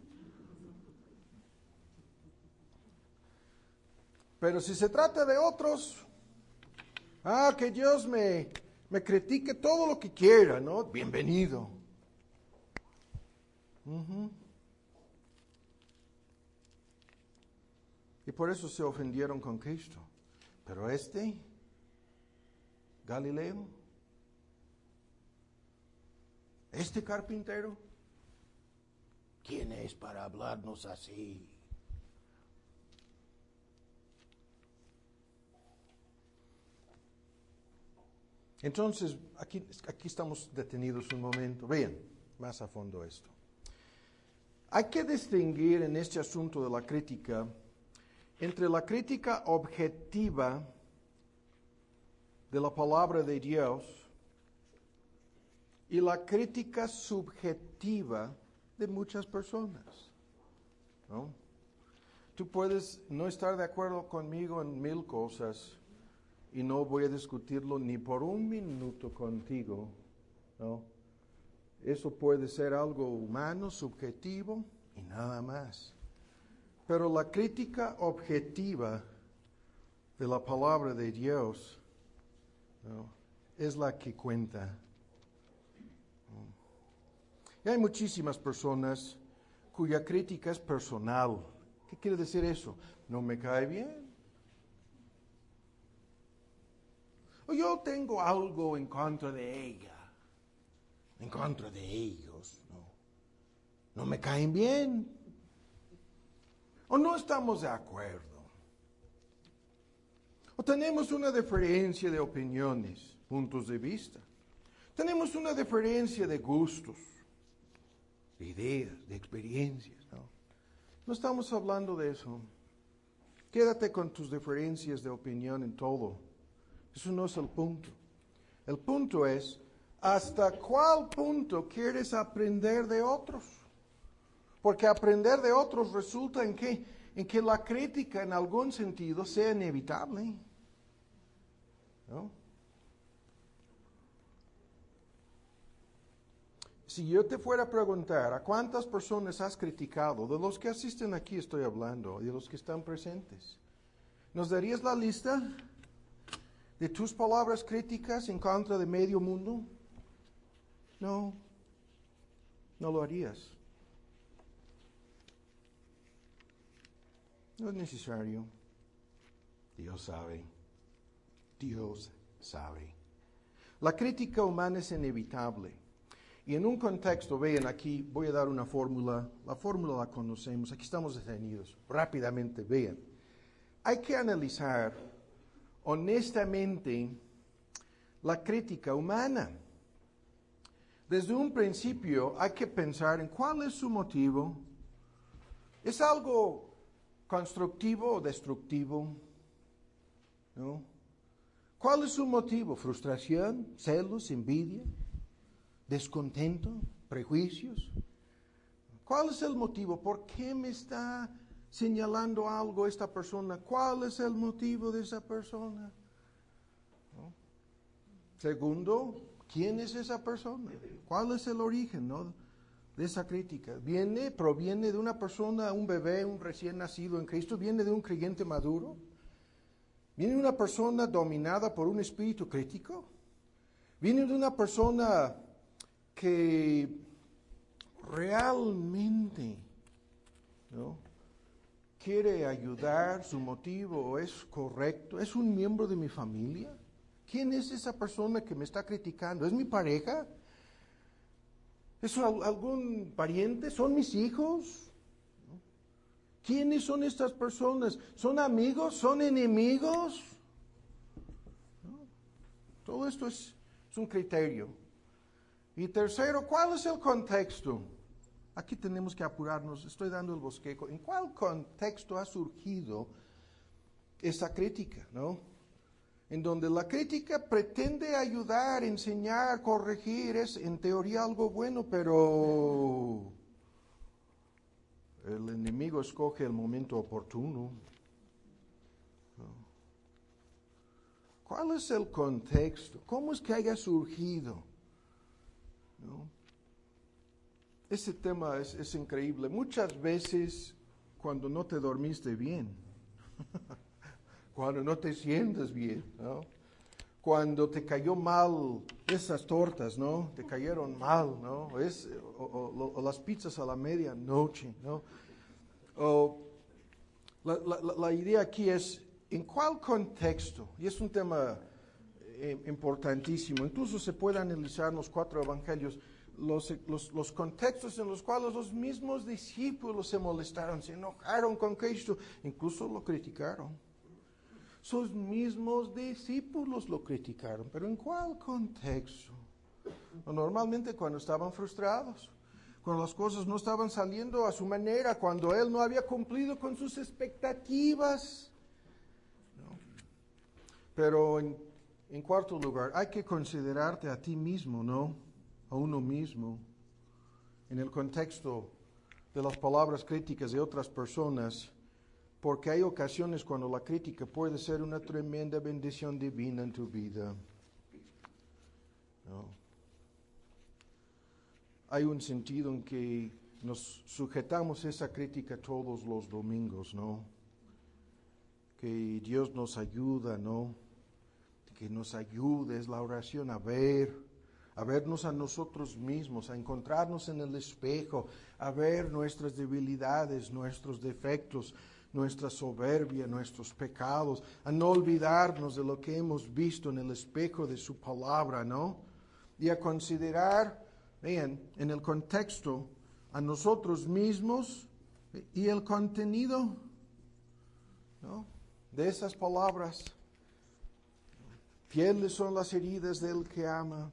A: Pero si se trata de otros, ah, que Dios me, me critique todo lo que quiera, ¿no? Bienvenido. Uh-huh. Y por eso se ofendieron con Cristo. Pero este, Galileo, este carpintero, ¿quién es para hablarnos así? Entonces, aquí, aquí estamos detenidos un momento. Vean más a fondo esto. Hay que distinguir en este asunto de la crítica entre la crítica objetiva de la palabra de Dios y la crítica subjetiva de muchas personas, ¿no? Tú puedes no estar de acuerdo conmigo en mil cosas y no voy a discutirlo ni por un minuto contigo, ¿no? Eso puede ser algo humano, subjetivo y nada más. Pero la crítica objetiva de la palabra de Dios, ¿no?, es la que cuenta. Y hay muchísimas personas cuya crítica es personal. ¿Qué quiere decir eso? No me cae bien. O yo tengo algo en contra de ella, en contra de ellos. No, no me caen bien. O no estamos de acuerdo. O tenemos una diferencia de opiniones, puntos de vista. Tenemos una diferencia de gustos, de ideas, de experiencias, ¿no? No estamos hablando de eso. Quédate con tus diferencias de opinión en todo. Eso no es el punto. El punto es, ¿hasta cuál punto quieres aprender de otros? Porque aprender de otros resulta en que, en que la crítica en algún sentido sea inevitable, ¿no? Si yo te fuera a preguntar, ¿a cuántas personas has criticado? De los que asisten aquí estoy hablando, de los que están presentes. ¿Nos darías la lista de tus palabras críticas en contra de medio mundo? No, no lo harías. No es necesario. Dios sabe. Dios sabe. La crítica humana es inevitable. Y en un contexto, vean aquí, voy a dar una fórmula. La fórmula la conocemos. Aquí estamos detenidos. Rápidamente, vean. Hay que analizar honestamente la crítica humana. Desde un principio hay que pensar en cuál es su motivo. ¿Es algo constructivo o destructivo? ¿No? ¿Cuál es su motivo? ¿Frustración, celos, envidia, descontento, prejuicios? ¿Cuál es el motivo? ¿Por qué me está señalando algo esta persona? ¿Cuál es el motivo de esa persona? ¿No? Segundo, ¿quién es esa persona? ¿Cuál es el origen, ¿no?, de esa crítica? ¿Viene, proviene de una persona, un bebé, un recién nacido en Cristo? ¿Viene de un creyente maduro? ¿Viene de una persona dominada por un espíritu crítico? ¿Viene de una persona que realmente, ¿no?, quiere ayudar, su motivo es correcto? ¿Es un miembro de mi familia? ¿Quién es esa persona que me está criticando? ¿Es mi pareja? ¿Es al- algún pariente? ¿Son mis hijos? ¿No? ¿Quiénes son estas personas? ¿Son amigos? ¿Son enemigos? ¿No? Todo esto es, es un criterio. Y tercero, ¿cuál es el contexto? Aquí tenemos que apurarnos, estoy dando el bosquejo. ¿En cuál contexto ha surgido esta crítica, no? En donde la crítica pretende ayudar, enseñar, corregir, es en teoría algo bueno, pero el enemigo escoge el momento oportuno. ¿No? ¿Cuál es el contexto? ¿Cómo es que haya surgido? ¿No? Ese tema es, es increíble. Muchas veces cuando no te dormiste bien, cuando no te sientes bien, ¿no? Cuando te cayó mal esas tortas, ¿no? Te cayeron mal, ¿no? Es, o, o, o las pizzas a la medianoche, ¿no? O, la, la, la idea aquí es, ¿en cuál contexto? Y es un tema eh, importantísimo. Incluso se puede analizar en los cuatro evangelios los, los, los contextos en los cuales los mismos discípulos se molestaron, se enojaron con Cristo, incluso lo criticaron. Sus mismos discípulos lo criticaron, pero ¿en cuál contexto? Normalmente cuando estaban frustrados, cuando las cosas no estaban saliendo a su manera, cuando Él no había cumplido con sus expectativas. ¿No? Pero en, en cuarto lugar, hay que considerarte a ti mismo, ¿no? A uno mismo, en el contexto de las palabras críticas de otras personas, porque hay ocasiones cuando la crítica puede ser una tremenda bendición divina en tu vida. ¿No? Hay un sentido en que nos sujetamos a esa crítica todos los domingos, ¿no? Que Dios nos ayuda, ¿no? Que nos ayude, es la oración a ver, a vernos a nosotros mismos, a encontrarnos en el espejo, a ver nuestras debilidades, nuestros defectos, nuestra soberbia, nuestros pecados, a no olvidarnos de lo que hemos visto en el espejo de su palabra, ¿no? Y a considerar, vean, en el contexto, a nosotros mismos y el contenido, ¿no? De esas palabras. Fieles son las heridas del que ama.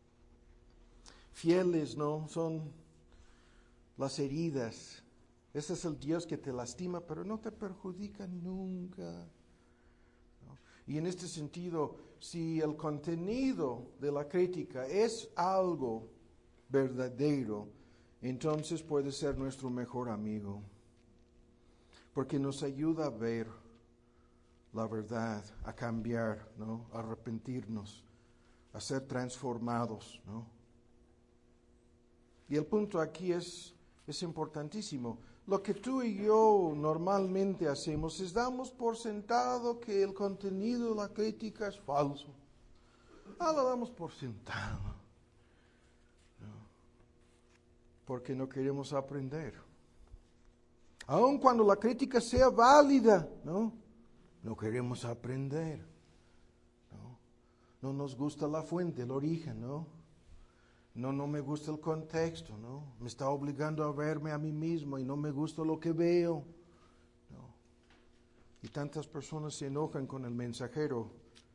A: Fieles, ¿no? Son las heridas. Ese es el Dios que te lastima, pero no te perjudica nunca. ¿No? Y en este sentido, si el contenido de la crítica es algo verdadero, entonces puede ser nuestro mejor amigo. Porque nos ayuda a ver la verdad, a cambiar, ¿no? A arrepentirnos, a ser transformados, ¿no? Y el punto aquí es, es importantísimo. Lo que tú y yo normalmente hacemos es damos por sentado que el contenido de la crítica es falso. Ah, lo damos por sentado. ¿No? Porque no queremos aprender. Aun cuando la crítica sea válida, ¿no? No queremos aprender. ¿No? No nos gusta la fuente, el origen, ¿no? No, no me gusta el contexto, ¿no? Me está obligando a verme a mí mismo y no me gusta lo que veo, ¿no? Y tantas personas se enojan con el mensajero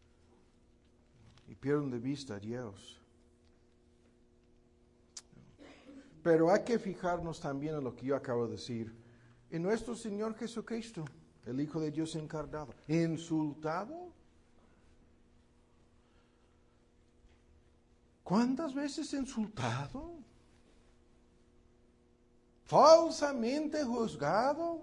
A: y pierden de vista a Dios. Pero hay que fijarnos también en lo que yo acabo de decir. En nuestro Señor Jesucristo, el Hijo de Dios encarnado, insultado. ¿Cuántas veces insultado? Falsamente juzgado.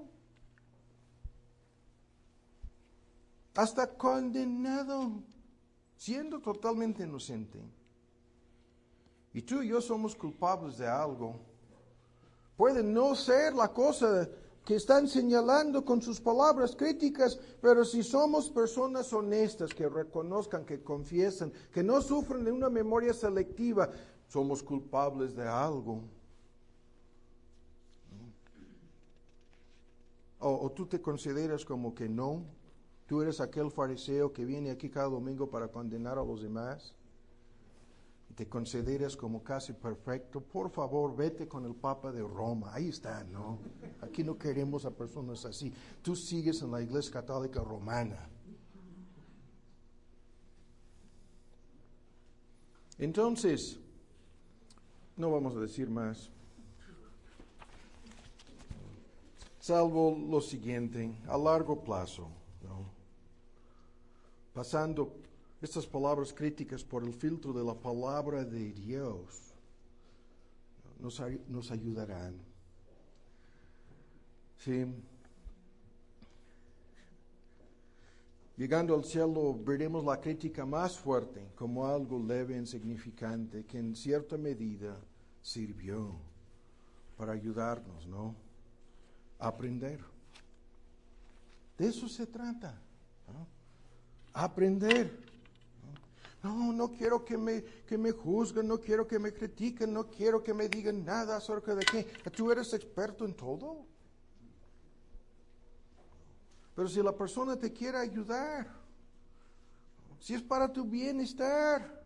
A: Hasta condenado, siendo totalmente inocente. Y tú y yo somos culpables de algo. Puede no ser la cosa que están señalando con sus palabras críticas, pero si somos personas honestas que reconozcan, que confiesan, que no sufren de una memoria selectiva, somos culpables de algo. O, o tú te consideras como que no, tú eres aquel fariseo que viene aquí cada domingo para condenar a los demás. te consideras como casi perfecto, por favor, vete con el Papa de Roma. Ahí está, ¿no? Aquí no queremos a personas así. Tú sigues en la Iglesia Católica Romana. Entonces, no vamos a decir más, salvo lo siguiente, a largo plazo, ¿no? Pasando estas palabras críticas por el filtro de la palabra de Dios, nos, nos ayudarán. Sí. Llegando al cielo, veremos la crítica más fuerte como algo leve e insignificante que en cierta medida sirvió para ayudarnos, ¿no? A aprender. De eso se trata, ¿no? Aprender. No, no quiero que me, que me juzguen, no quiero que me critiquen, no quiero que me digan nada acerca de qué. ¿Tú eres experto en todo? Pero si la persona te quiere ayudar, si es para tu bienestar,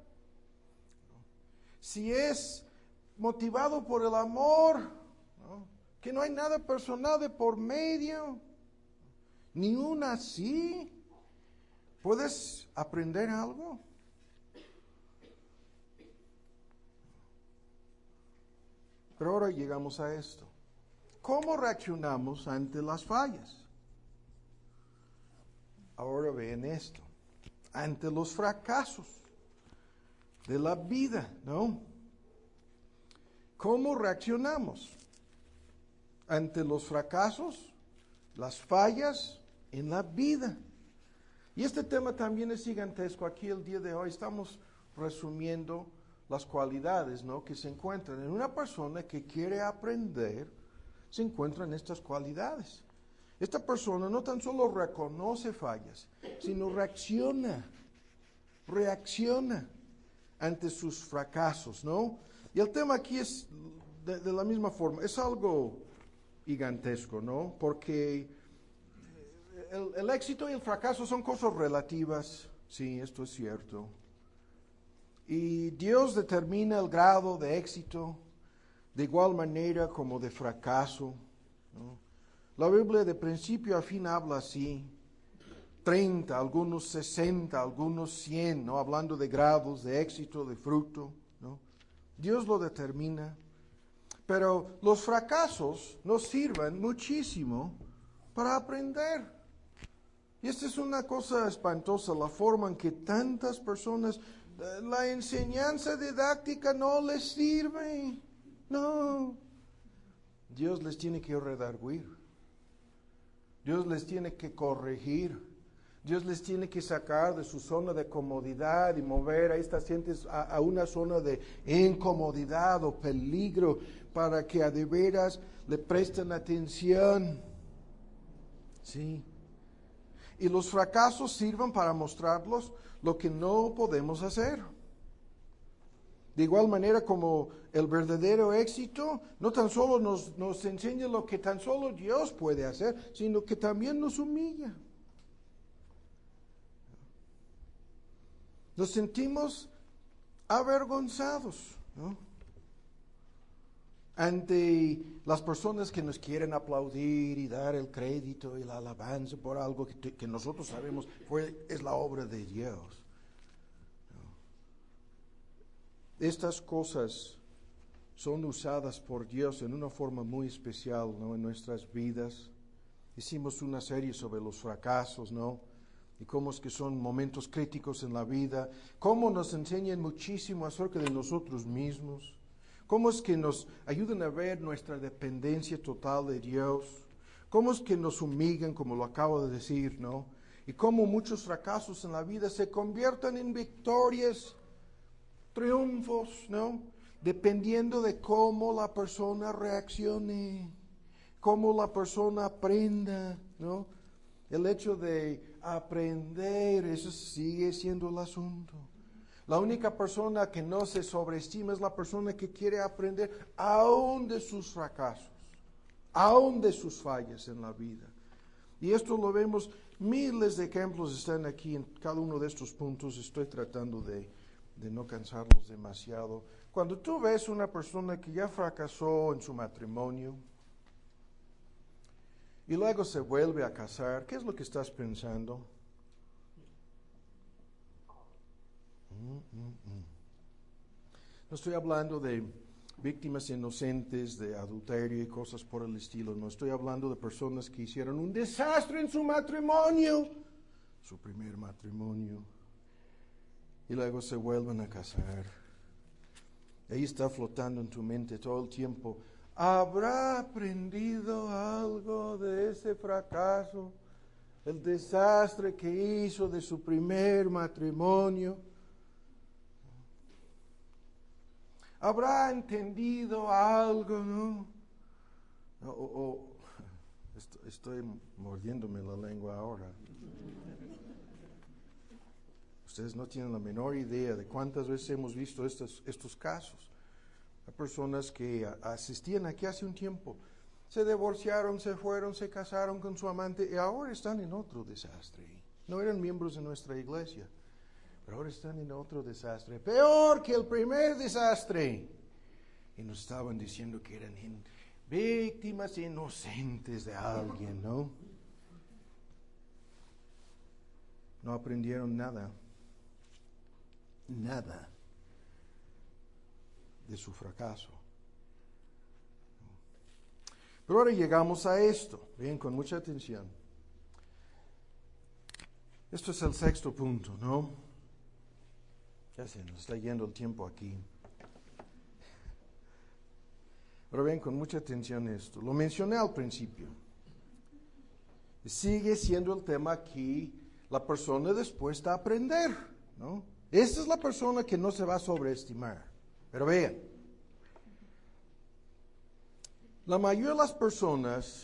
A: si es motivado por el amor, ¿no? Que no hay nada personal de por medio, ni una así, ¿puedes aprender algo? Pero ahora llegamos a esto. ¿Cómo reaccionamos ante las fallas? Ahora ven esto, ante los fracasos de la vida, ¿no? ¿Cómo reaccionamos ante los fracasos, las fallas en la vida? Y este tema también es gigantesco. Aquí el día de hoy estamos resumiendo las cualidades, ¿no?, que se encuentran en una persona que quiere aprender. Se encuentran estas cualidades. Esta persona no tan solo reconoce fallas, sino reacciona, reacciona ante sus fracasos, ¿no? Y el tema aquí es de, de la misma forma, es algo gigantesco, ¿no? Porque el, el éxito y el fracaso son cosas relativas, sí, esto es cierto. Y Dios determina el grado de éxito de igual manera como de fracaso, ¿no? La Biblia de principio a fin habla así, treinta, algunos sesenta, algunos cien, ¿no? Hablando de grados, de éxito, de fruto, ¿no? Dios lo determina. Pero los fracasos nos sirven muchísimo para aprender. Y esta es una cosa espantosa, la forma en que tantas personas, la enseñanza didáctica no les sirve. No. Dios les tiene que redarguir. Dios les tiene que corregir. Dios les tiene que sacar de su zona de comodidad y mover a estas gentes a, a una zona de incomodidad o peligro para que a de veras le presten atención. Sí. Y los fracasos sirven para mostrarlos lo que no podemos hacer. De igual manera como el verdadero éxito no tan solo nos, nos enseña lo que tan solo Dios puede hacer, sino que también nos humilla. Nos sentimos avergonzados, ¿no?, ante las personas que nos quieren aplaudir y dar el crédito y la alabanza por algo que, que nosotros sabemos fue, es la obra de Dios. Estas cosas son usadas por Dios en una forma muy especial, ¿no?, en nuestras vidas. Hicimos una serie sobre los fracasos, ¿no?, y cómo es que son momentos críticos en la vida, cómo nos enseñan muchísimo acerca de nosotros mismos, cómo es que nos ayudan a ver nuestra dependencia total de Dios, cómo es que nos humillan, como lo acabo de decir, ¿no?, y cómo muchos fracasos en la vida se convierten en victorias, triunfos, ¿no?, dependiendo de cómo la persona reaccione, cómo la persona aprenda, ¿no? El hecho de aprender, eso sigue siendo el asunto. La única persona que no se sobreestima es la persona que quiere aprender aún de sus fracasos, aún de sus fallas en la vida. Y esto lo vemos, miles de ejemplos están aquí en cada uno de estos puntos, estoy tratando de de no cansarlos demasiado. Cuando tú ves una persona que ya fracasó en su matrimonio y luego se vuelve a casar, ¿qué es lo que estás pensando? Mm, mm, mm. No estoy hablando de víctimas inocentes de adulterio y cosas por el estilo. No estoy hablando de personas que hicieron un desastre en su matrimonio, su primer matrimonio, y luego se vuelven a casar. Ahí está flotando en tu mente todo el tiempo. ¿Habrá aprendido algo de ese fracaso? El desastre que hizo de su primer matrimonio. ¿Habrá entendido algo, no? O, o, estoy, estoy mordiéndome la lengua ahora. Ustedes no tienen la menor idea de cuántas veces hemos visto estos, estos casos. Hay personas que asistían aquí hace un tiempo, se divorciaron, se fueron, se casaron con su amante y ahora están en otro desastre. No eran miembros de nuestra iglesia, pero ahora están en otro desastre, peor que el primer desastre. Y nos estaban diciendo que eran in, víctimas inocentes de alguien, ¿no? No aprendieron nada, nada de su fracaso. Pero ahora llegamos a esto, ven con mucha atención. Esto es el sexto punto, ¿no? Ya se nos está yendo el tiempo aquí. Pero ven con mucha atención esto. Lo mencioné al principio. Sigue siendo el tema aquí. La persona dispuesta a aprender, ¿no? Esta es la persona que no se va a sobreestimar. Pero vean, la mayoría de las personas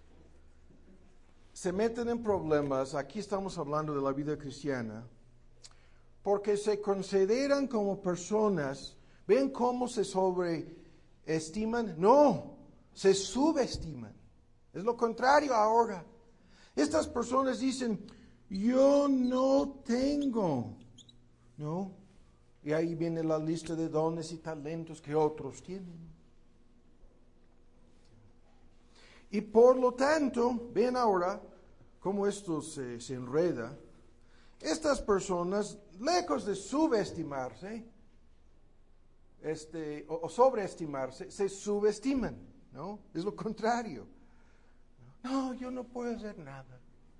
A: se meten en problemas, aquí estamos hablando de la vida cristiana, porque se consideran como personas, ¿ven cómo se sobreestiman? No, se subestiman. Es lo contrario ahora. Estas personas dicen, yo no tengo, ¿no? Y ahí viene la lista de dones y talentos que otros tienen. Y por lo tanto, ven ahora cómo esto se, se enreda. Estas personas, lejos de subestimarse este, o, o sobreestimarse, se subestiman, ¿no? Es lo contrario. No, yo no puedo hacer nada.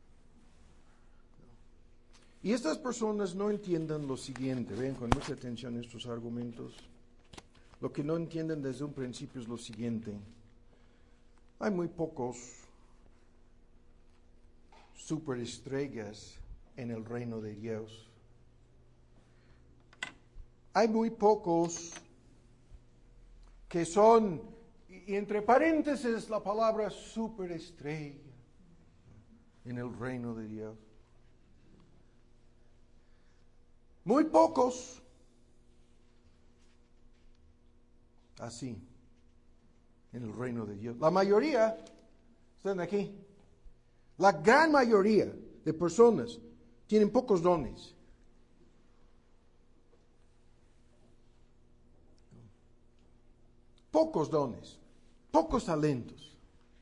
A: Y estas personas no entienden lo siguiente, ven con mucha atención estos argumentos. Lo que no entienden desde un principio es lo siguiente. Hay muy pocos superestrellas en el reino de Dios. Hay muy pocos que son, y entre paréntesis la palabra superestrella en el reino de Dios. Muy pocos así en el reino de Dios. La mayoría están aquí. La gran mayoría de personas tienen pocos dones. Pocos dones, pocos talentos.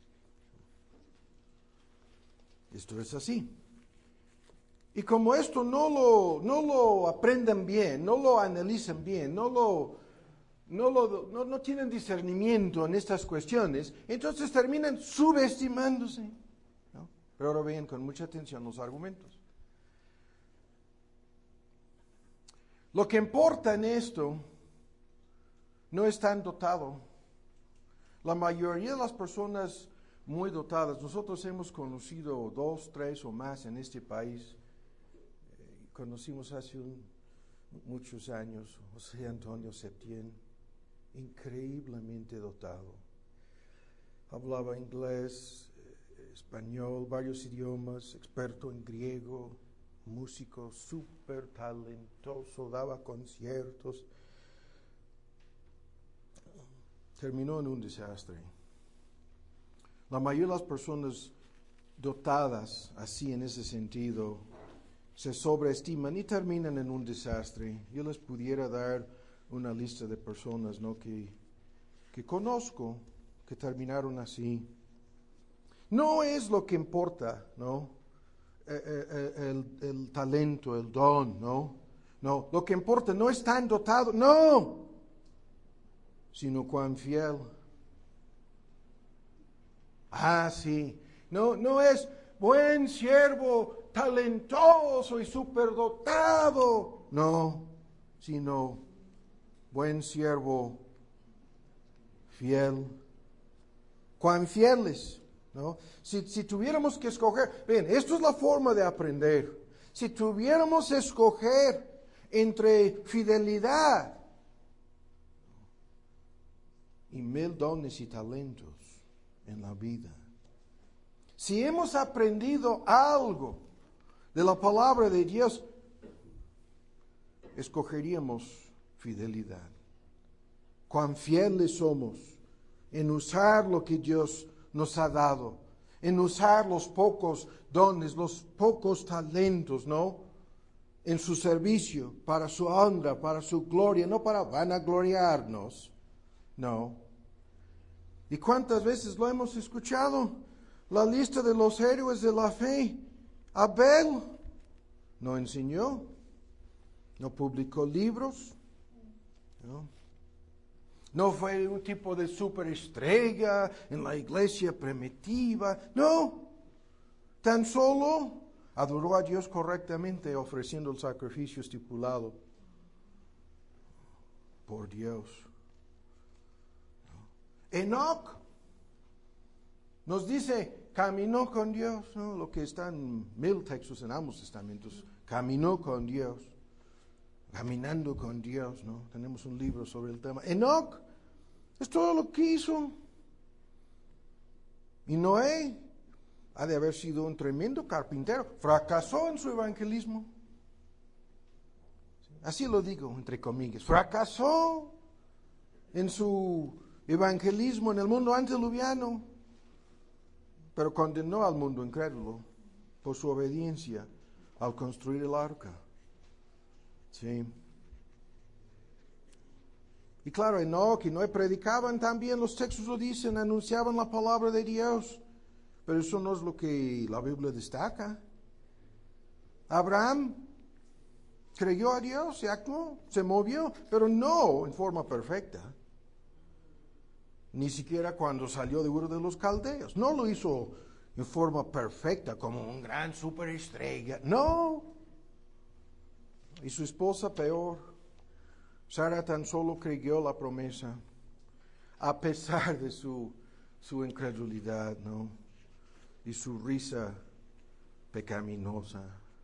A: Esto es así. Y como esto no lo, no lo aprenden bien, no lo analizan bien, no, lo, no, lo, no, no tienen discernimiento en estas cuestiones, entonces terminan subestimándose, ¿no? Pero ahora vean con mucha atención los argumentos. Lo que importa en esto no es tan dotado. La mayoría de las personas muy dotadas, nosotros hemos conocido dos, tres o más en este país. Conocimos hace un, muchos años José Antonio Septién, increíblemente dotado. Hablaba inglés, español, varios idiomas, experto en griego, músico súper talentoso, daba conciertos. Terminó en un desastre. La mayoría de las personas dotadas así en ese sentido se sobreestiman y terminan en un desastre. Yo les pudiera dar una lista de personas, ¿no?, que, que conozco, que terminaron así. No es lo que importa, ¿no?, eh, eh, el, el talento, el don, ¿no? No, lo que importa no es tan dotado, no, sino cuán fiel. Ah, sí. No, no es buen siervo, talentoso y superdotado. No, sino buen siervo, fiel. Cuán fieles, ¿no? Si, si tuviéramos que escoger, bien, esto es la forma de aprender. Si tuviéramos que escoger entre fidelidad y mil dones y talentos en la vida, si hemos aprendido algo de la palabra de Dios, escogeríamos fidelidad. Cuán fieles somos en usar lo que Dios nos ha dado, en usar los pocos dones, los pocos talentos, ¿no?, en su servicio, para su honra, para su gloria, no para vanagloriarnos, no. ¿Y cuántas veces lo hemos escuchado? La lista de los héroes de la fe. Abel no enseñó, no publicó libros, no, no fue un tipo de superestrella en la iglesia primitiva, no, tan solo adoró a Dios correctamente ofreciendo el sacrificio estipulado por Dios. Enoc nos dice, caminó con Dios, ¿no?, lo que está en mil textos en ambos testamentos, caminó con Dios, caminando con Dios, ¿no? Tenemos un libro sobre el tema. Enoc es todo lo que hizo. Y Noé ha de haber sido un tremendo carpintero. Fracasó en su evangelismo. Así lo digo, entre comillas. Fracasó en su evangelismo en el mundo antediluviano, pero condenó al mundo incrédulo por su obediencia al construir el arca. Sí. Y claro, Enoc y Noé predicaban también, los textos lo dicen, anunciaban la palabra de Dios. Pero eso no es lo que la Biblia destaca. Abraham creyó a Dios, se actuó, se movió, pero no en forma perfecta. Ni siquiera cuando salió de Ur de los Caldeos. No lo hizo en forma perfecta, como un gran superestrella. No. Y su esposa peor. Sara tan solo creyó la promesa, a pesar de su, su incredulidad, ¿no?, y su risa pecaminosa.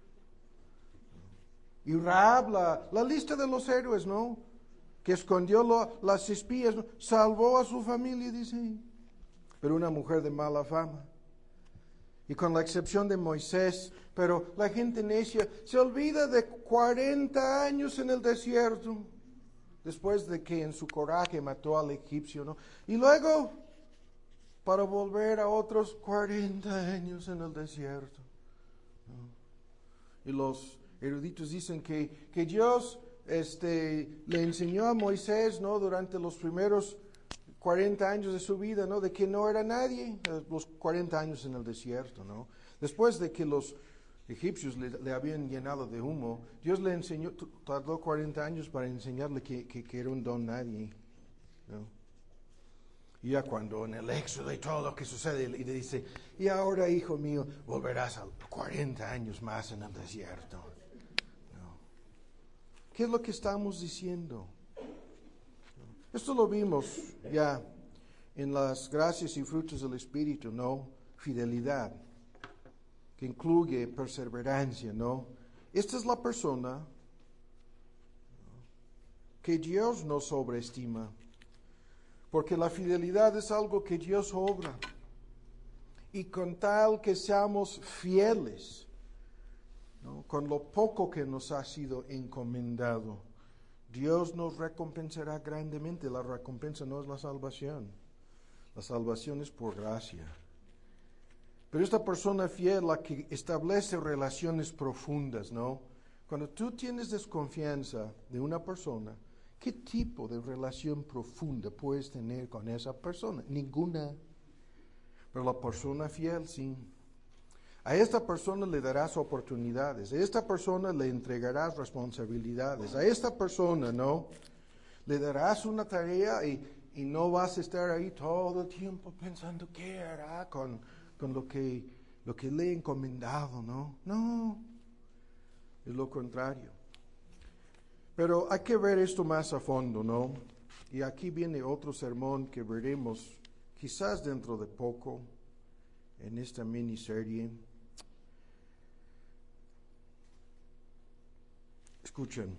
A: Y Rahab, la, la lista de los héroes, ¿no?, que escondió lo, las espías, ¿no?, salvó a su familia, dice, pero una mujer de mala fama. Y con la excepción de Moisés, pero la gente necia se olvida de cuarenta años en el desierto, después de que en su coraje mató al egipcio, ¿no? Y luego, para volver a otros cuarenta años en el desierto, ¿no? Y los eruditos dicen que, que Dios este, le enseñó a Moisés, ¿no?, durante los primeros cuarenta años de su vida, ¿no?, de que no era nadie, los cuarenta años en el desierto, ¿no? Después de que los egipcios le, le habían llenado de humo, Dios le enseñó, tardó cuarenta años para enseñarle que, que, que era un don nadie, ¿no? Y ya cuando en el éxodo y todo lo que sucede, y le dice, y ahora, hijo mío, volverás a cuarenta años más en el desierto, ¿no? ¿Qué es lo que estamos diciendo? Esto lo vimos ya en las gracias y frutos del Espíritu, ¿no? Fidelidad, que incluye perseverancia, ¿no? Esta es la persona, ¿no?, que Dios no sobreestima, porque la fidelidad es algo que Dios obra. Y con tal que seamos fieles, ¿no?, con lo poco que nos ha sido encomendado, Dios nos recompensará grandemente. La recompensa no es la salvación. La salvación es por gracia. Pero esta persona fiel, la que establece relaciones profundas, ¿no? Cuando tú tienes desconfianza de una persona, ¿qué tipo de relación profunda puedes tener con esa persona? Ninguna. Pero la persona fiel, sí. A esta persona le darás oportunidades, a esta persona le entregarás responsabilidades, a esta persona, ¿no? Le darás una tarea y, y no vas a estar ahí todo el tiempo pensando qué hará con, con lo que, lo que le he encomendado, ¿no? No, es lo contrario. Pero hay que ver esto más a fondo, ¿no? Y aquí viene otro sermón que veremos quizás dentro de poco en esta miniserie. Escuchen.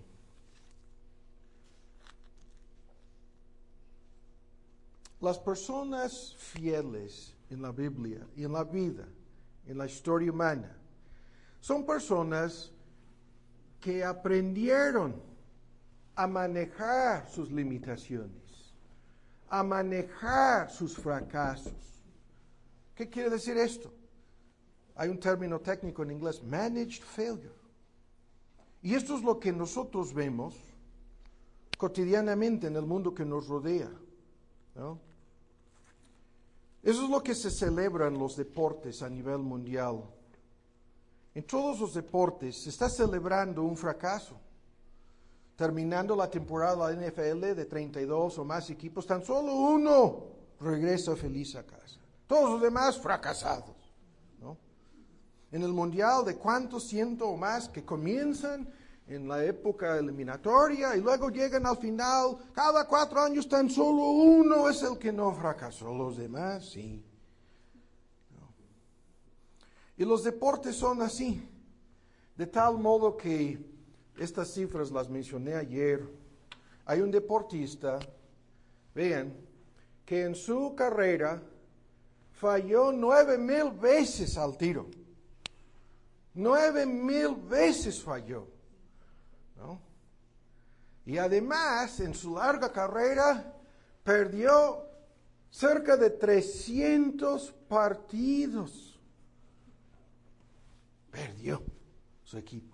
A: Las personas fieles en la Biblia y en la vida, en la historia humana, son personas que aprendieron a manejar sus limitaciones, a manejar sus fracasos. ¿Qué quiere decir esto? Hay un término técnico en inglés, managed failure. Y esto es lo que nosotros vemos cotidianamente en el mundo que nos rodea, ¿no? Eso es lo que se celebra en los deportes a nivel mundial. En todos los deportes se está celebrando un fracaso. Terminando la temporada de la N F L de treinta y dos o más equipos, tan solo uno regresa feliz a casa. Todos los demás fracasados, ¿no? En el mundial, de cuántos cientos o más que comienzan en la época eliminatoria y luego llegan al final, cada cuatro años tan solo uno es el que no fracasó, los demás sí. ¿No? Y los deportes son así, de tal modo que estas cifras las mencioné ayer. Hay un deportista, vean, que en su carrera falló nueve mil veces al tiro. Nueve mil veces falló, ¿no? Y además, en su larga carrera, perdió cerca de trescientos partidos. Perdió su equipo.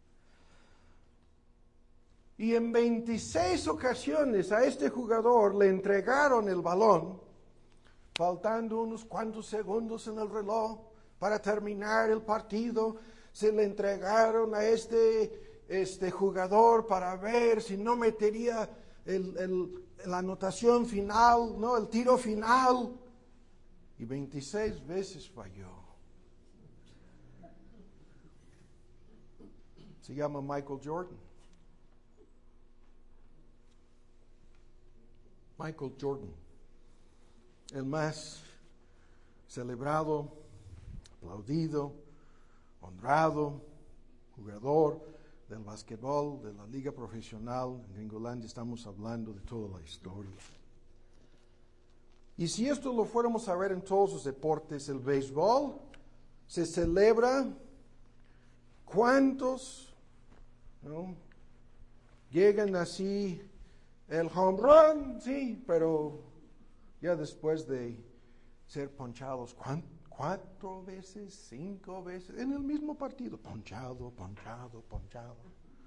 A: Y en veintiséis ocasiones a este jugador le entregaron el balón, faltando unos cuantos segundos en el reloj para terminar el partido. Se le entregaron a este, este jugador para ver si no metería el, el, la anotación final, ¿no? El tiro final. Y veintiséis veces falló. Se llama Michael Jordan. Michael Jordan, el más celebrado, aplaudido, honrado jugador del básquetbol, de la liga profesional. En Gringolandia estamos hablando de toda la historia. Y si esto lo fuéramos a ver en todos los deportes, el béisbol se celebra, ¿cuántos, no? Llegan así el home run, sí, pero ya después de ser ponchados, ¿cuánto? Cuatro veces, cinco veces, en el mismo partido, ponchado, ponchado, ponchado.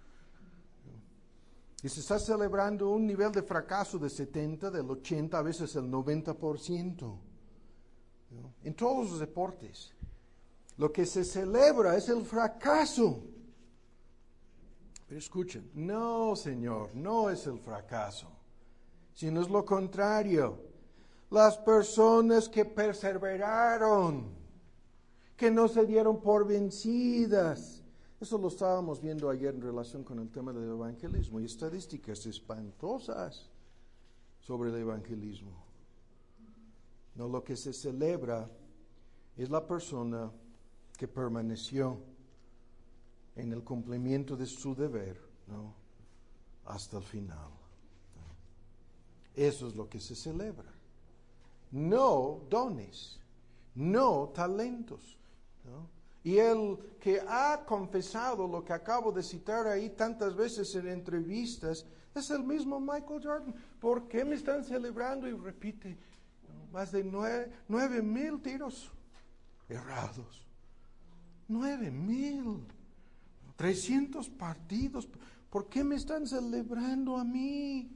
A: Y se está celebrando un nivel de fracaso de setenta, del ochenta, a veces el noventa por ciento. ¿No? En todos los deportes. Lo que se celebra es el fracaso. Pero escuchen, no, Señor, no es el fracaso, sino es lo contrario. Las personas que perseveraron, que no se dieron por vencidas. Eso lo estábamos viendo ayer en relación con el tema del evangelismo y estadísticas espantosas sobre el evangelismo. No, lo que se celebra es la persona que permaneció en el cumplimiento de su deber, ¿no? Hasta el final. Eso es lo que se celebra. No dones, no talentos, ¿no? Y el que ha confesado lo que acabo de citar ahí tantas veces en entrevistas es el mismo Michael Jordan. ¿Por qué me están celebrando? Y repite, ¿no? Más de nueve, nueve mil tiros. errados. Nueve mil. Trescientos partidos. ¿Por qué me están celebrando a mí?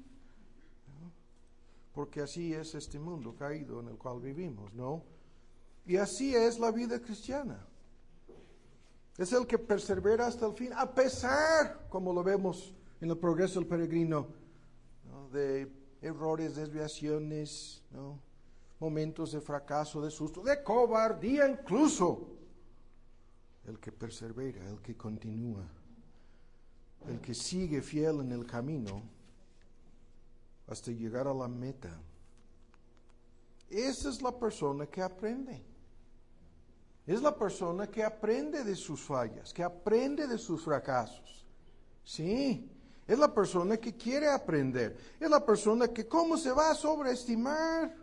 A: Porque así es este mundo caído en el cual vivimos, ¿no? Y así es la vida cristiana. Es el que persevera hasta el fin, a pesar, como lo vemos en el progreso del peregrino, ¿no?, de errores, desviaciones, ¿no?, momentos de fracaso, de susto, de cobardía incluso. El que persevera, el que continúa, el que sigue fiel en el camino hasta llegar a la meta. Esa es la persona que aprende. Es la persona que aprende de sus fallas, que aprende de sus fracasos. Sí, es la persona que quiere aprender. Es la persona que, ¿cómo se va a sobreestimar?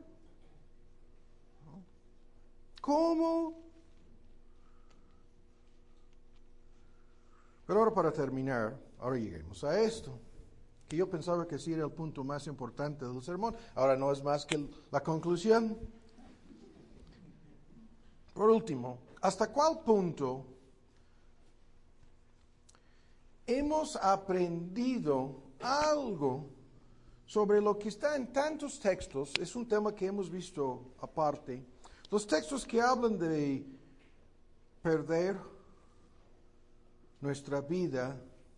A: ¿Cómo? Pero ahora, para terminar, ahora lleguemos a esto, que yo pensaba que sí era el punto más importante del sermón. Ahora no es más que la conclusión. Por último, ¿hasta cuál punto hemos aprendido algo sobre lo que está en tantos textos? Es un tema que hemos visto aparte. Los textos que hablan de perder nuestra vida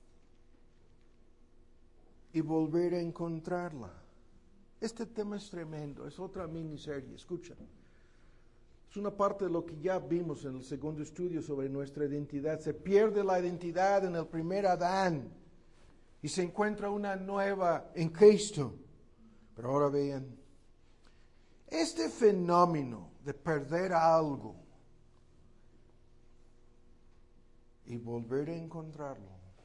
A: y volver a encontrarla. Este tema es tremendo, es otra miniserie, escucha. Es una parte de lo que ya vimos en el segundo estudio sobre nuestra identidad. Se pierde la identidad en el primer Adán y se encuentra una nueva en Cristo. Pero ahora vean, este fenómeno de perder algo y volver a encontrarlo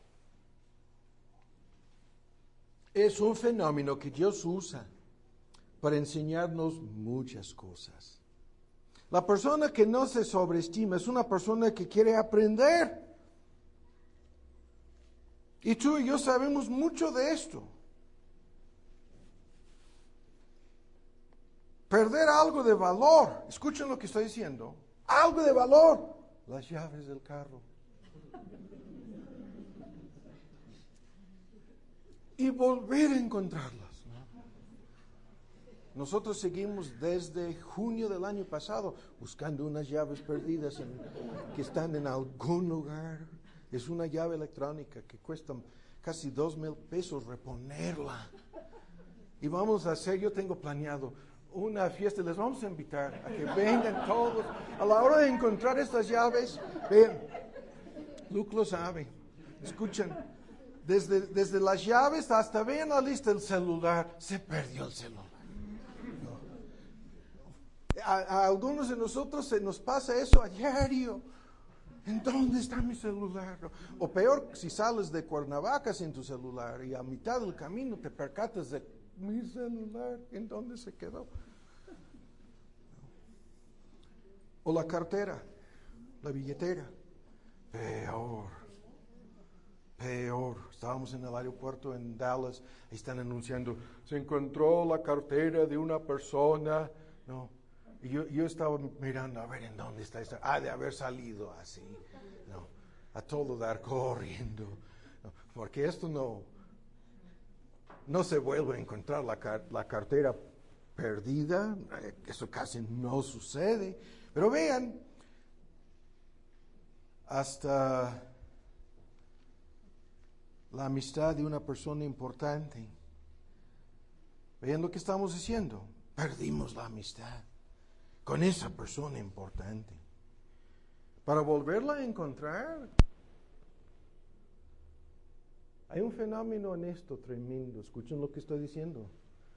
A: es un fenómeno que Dios usa para enseñarnos muchas cosas. La persona que no se sobreestima es una persona que quiere aprender. Y tú y yo sabemos mucho de esto. Perder algo de valor, escuchen lo que estoy diciendo, algo de valor, las llaves del carro. Y volver a encontrarlas. Nosotros seguimos desde junio del año pasado buscando unas llaves perdidas en, que están en algún lugar. Es una llave electrónica que cuesta casi dos mil pesos reponerla. Y vamos a hacer, yo tengo planeado una fiesta, les vamos a invitar a que vengan todos. A la hora de encontrar estas llaves, vean, Luke lo sabe, escuchen, desde, desde las llaves hasta, vean la lista del celular, se perdió el celular. A, a algunos de nosotros se nos pasa eso a diario. ¿En dónde está mi celular? O peor, si sales de Cuernavaca sin tu celular y a mitad del camino te percatas de mi celular, ¿en dónde se quedó? O la cartera, la billetera. Peor, peor. Estábamos en el aeropuerto en Dallas, ahí están anunciando, se encontró la cartera de una persona, no. Y yo, yo estaba mirando, a ver, ¿en dónde está esta? Ah, de haber salido así, no, a todo dar corriendo, no, porque esto no, no se vuelve a encontrar la, car- la cartera perdida, eso casi no sucede, pero vean, hasta la amistad de una persona importante, vean lo que estamos diciendo, perdimos la amistad con esa persona importante. Para volverla a encontrar, hay un fenómeno en esto tremendo. Escuchen lo que estoy diciendo.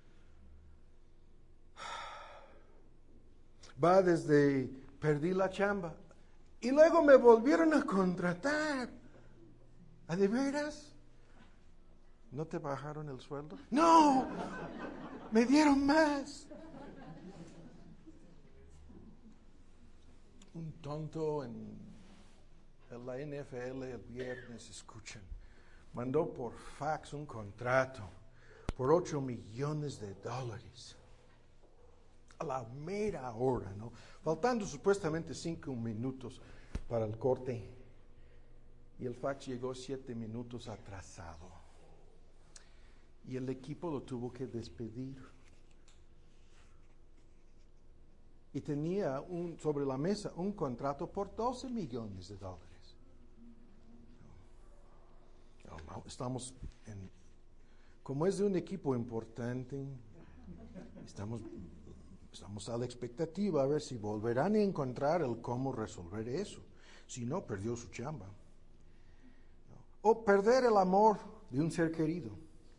A: Va desde perdí la chamba y luego me volvieron a contratar. ¿A de veras? ¿No te bajaron el sueldo? No, me dieron más. Un tonto en, en la N F L el viernes, escuchen, mandó por fax un contrato por ocho millones de dólares. a la mera hora, ¿no? Faltando supuestamente cinco minutos para el corte. Y el fax llegó siete minutos atrasado. Y el equipo lo tuvo que despedir. Y tenía un, sobre la mesa un contrato por doce millones de dólares. No, no, estamos en, como es de un equipo importante, estamos, estamos a la expectativa a ver si volverán a encontrar el cómo resolver eso. Si no, perdió su chamba. O perder el amor de un ser querido.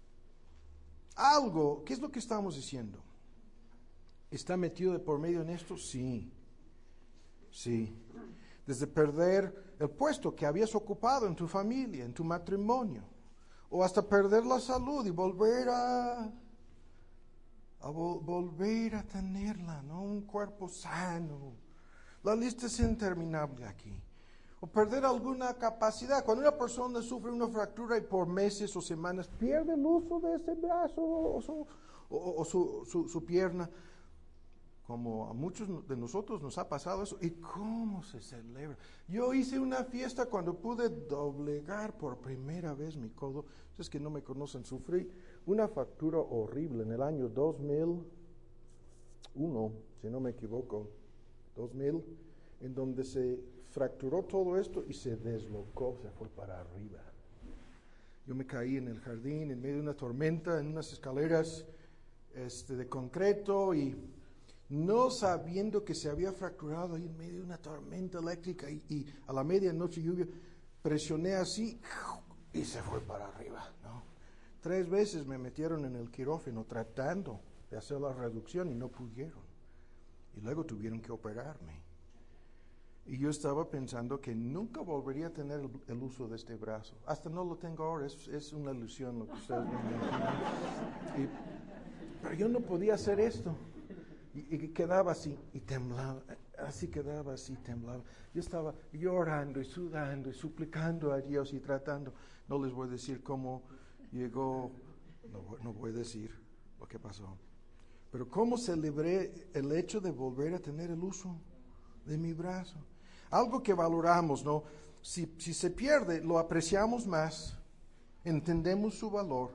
A: Algo, ¿qué es lo que estamos diciendo? ¿Está metido de por medio en esto? Sí, sí. Desde perder el puesto que habías ocupado en tu familia, en tu matrimonio, o hasta perder la salud y volver a, a vol- volver a tenerla, ¿no? Un cuerpo sano. La lista es interminable aquí. O perder alguna capacidad. Cuando una persona sufre una fractura y por meses o semanas pierde el uso de ese brazo o su, o, o su, su, su pierna, como a muchos de nosotros nos ha pasado eso. ¿Y cómo se celebra? Yo hice una fiesta cuando pude doblegar por primera vez mi codo. Ustedes que no me conocen, sufrí una fractura horrible en el año dos mil uno, si no me equivoco, dos mil, en donde se fracturó todo esto y se deslocó, se fue para arriba. Yo me caí en el jardín en medio de una tormenta, en unas escaleras este, de concreto, y no sabiendo que se había fracturado ahí en medio de una tormenta eléctrica, y, y a la medianoche lluvia, presioné así y se fue para arriba, ¿no? Tres veces me metieron en el quirófano tratando de hacer la reducción y no pudieron. Y luego tuvieron que operarme. Y yo estaba pensando que nunca volvería a tener el, el uso de este brazo. Hasta no lo tengo ahora, es, es una ilusión lo que ustedes me imaginan. Y, pero yo no podía hacer esto. Y, y quedaba así, y temblaba, así quedaba así, temblaba. Yo estaba llorando y sudando y suplicando a Dios y tratando. No les voy a decir cómo llegó, no, no voy a decir lo que pasó. Pero cómo celebré el hecho de volver a tener el uso de mi brazo. Algo que valoramos, ¿no? Si, si se pierde, lo apreciamos más, entendemos su valor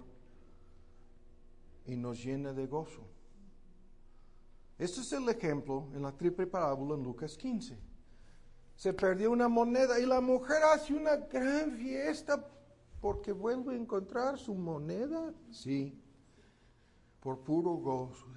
A: y nos llena de gozo. Este es el ejemplo en la triple parábola en Lucas quince. Se perdió una moneda y la mujer hace una gran fiesta porque vuelve a encontrar su moneda. Sí, por puro gozo.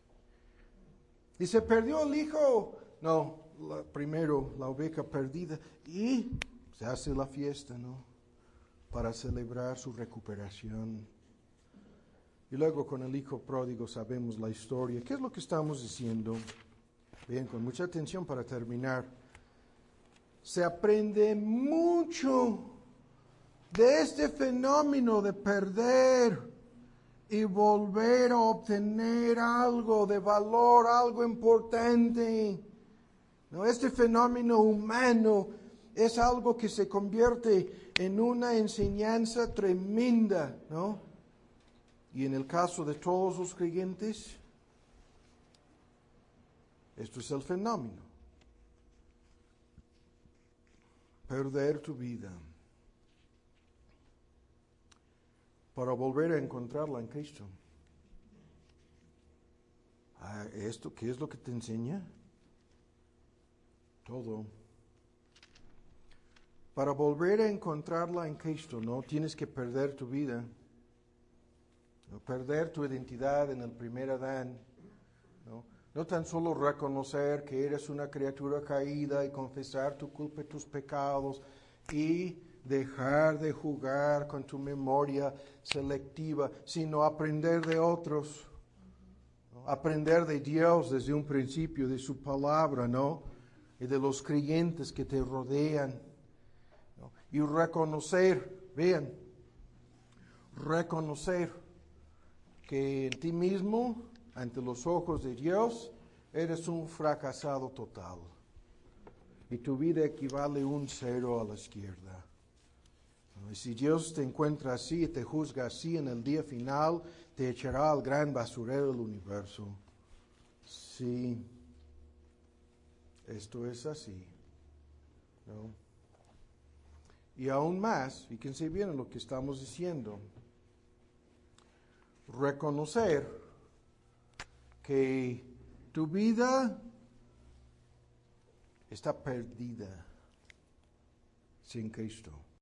A: Y se perdió el hijo. No, la, primero la oveja perdida. Y se hace la fiesta, ¿no? Para celebrar su recuperación. Y luego con el hijo pródigo sabemos la historia. ¿Qué es lo que estamos diciendo? Bien, con mucha atención para terminar. Se aprende mucho de este fenómeno de perder y volver a obtener algo de valor, algo importante. ¿No? Este fenómeno humano es algo que se convierte en una enseñanza tremenda, ¿no? Y en el caso de todos los creyentes, esto es el fenómeno. Perder tu vida para volver a encontrarla en Cristo. Ah, ¿esto qué es lo que te enseña? Todo. Para volver a encontrarla en Cristo, no tienes que perder tu vida. No perder tu identidad en el primer Adán, ¿no? No tan solo reconocer que eres una criatura caída y confesar tu culpa y tus pecados y dejar de jugar con tu memoria selectiva, sino aprender de otros, ¿no? Aprender de Dios desde un principio, de su palabra, ¿no? Y de los creyentes que te rodean, ¿no? Y reconocer, vean, reconocer que en ti mismo, ante los ojos de Dios, eres un fracasado total. Y tu vida equivale a un cero a la izquierda. Y si Dios te encuentra así y te juzga así en el día final, te echará al gran basurero del universo. Sí, esto es así, ¿no? Y aún más, fíjense bien en lo que estamos diciendo, reconocer que tu vida está perdida sin Cristo.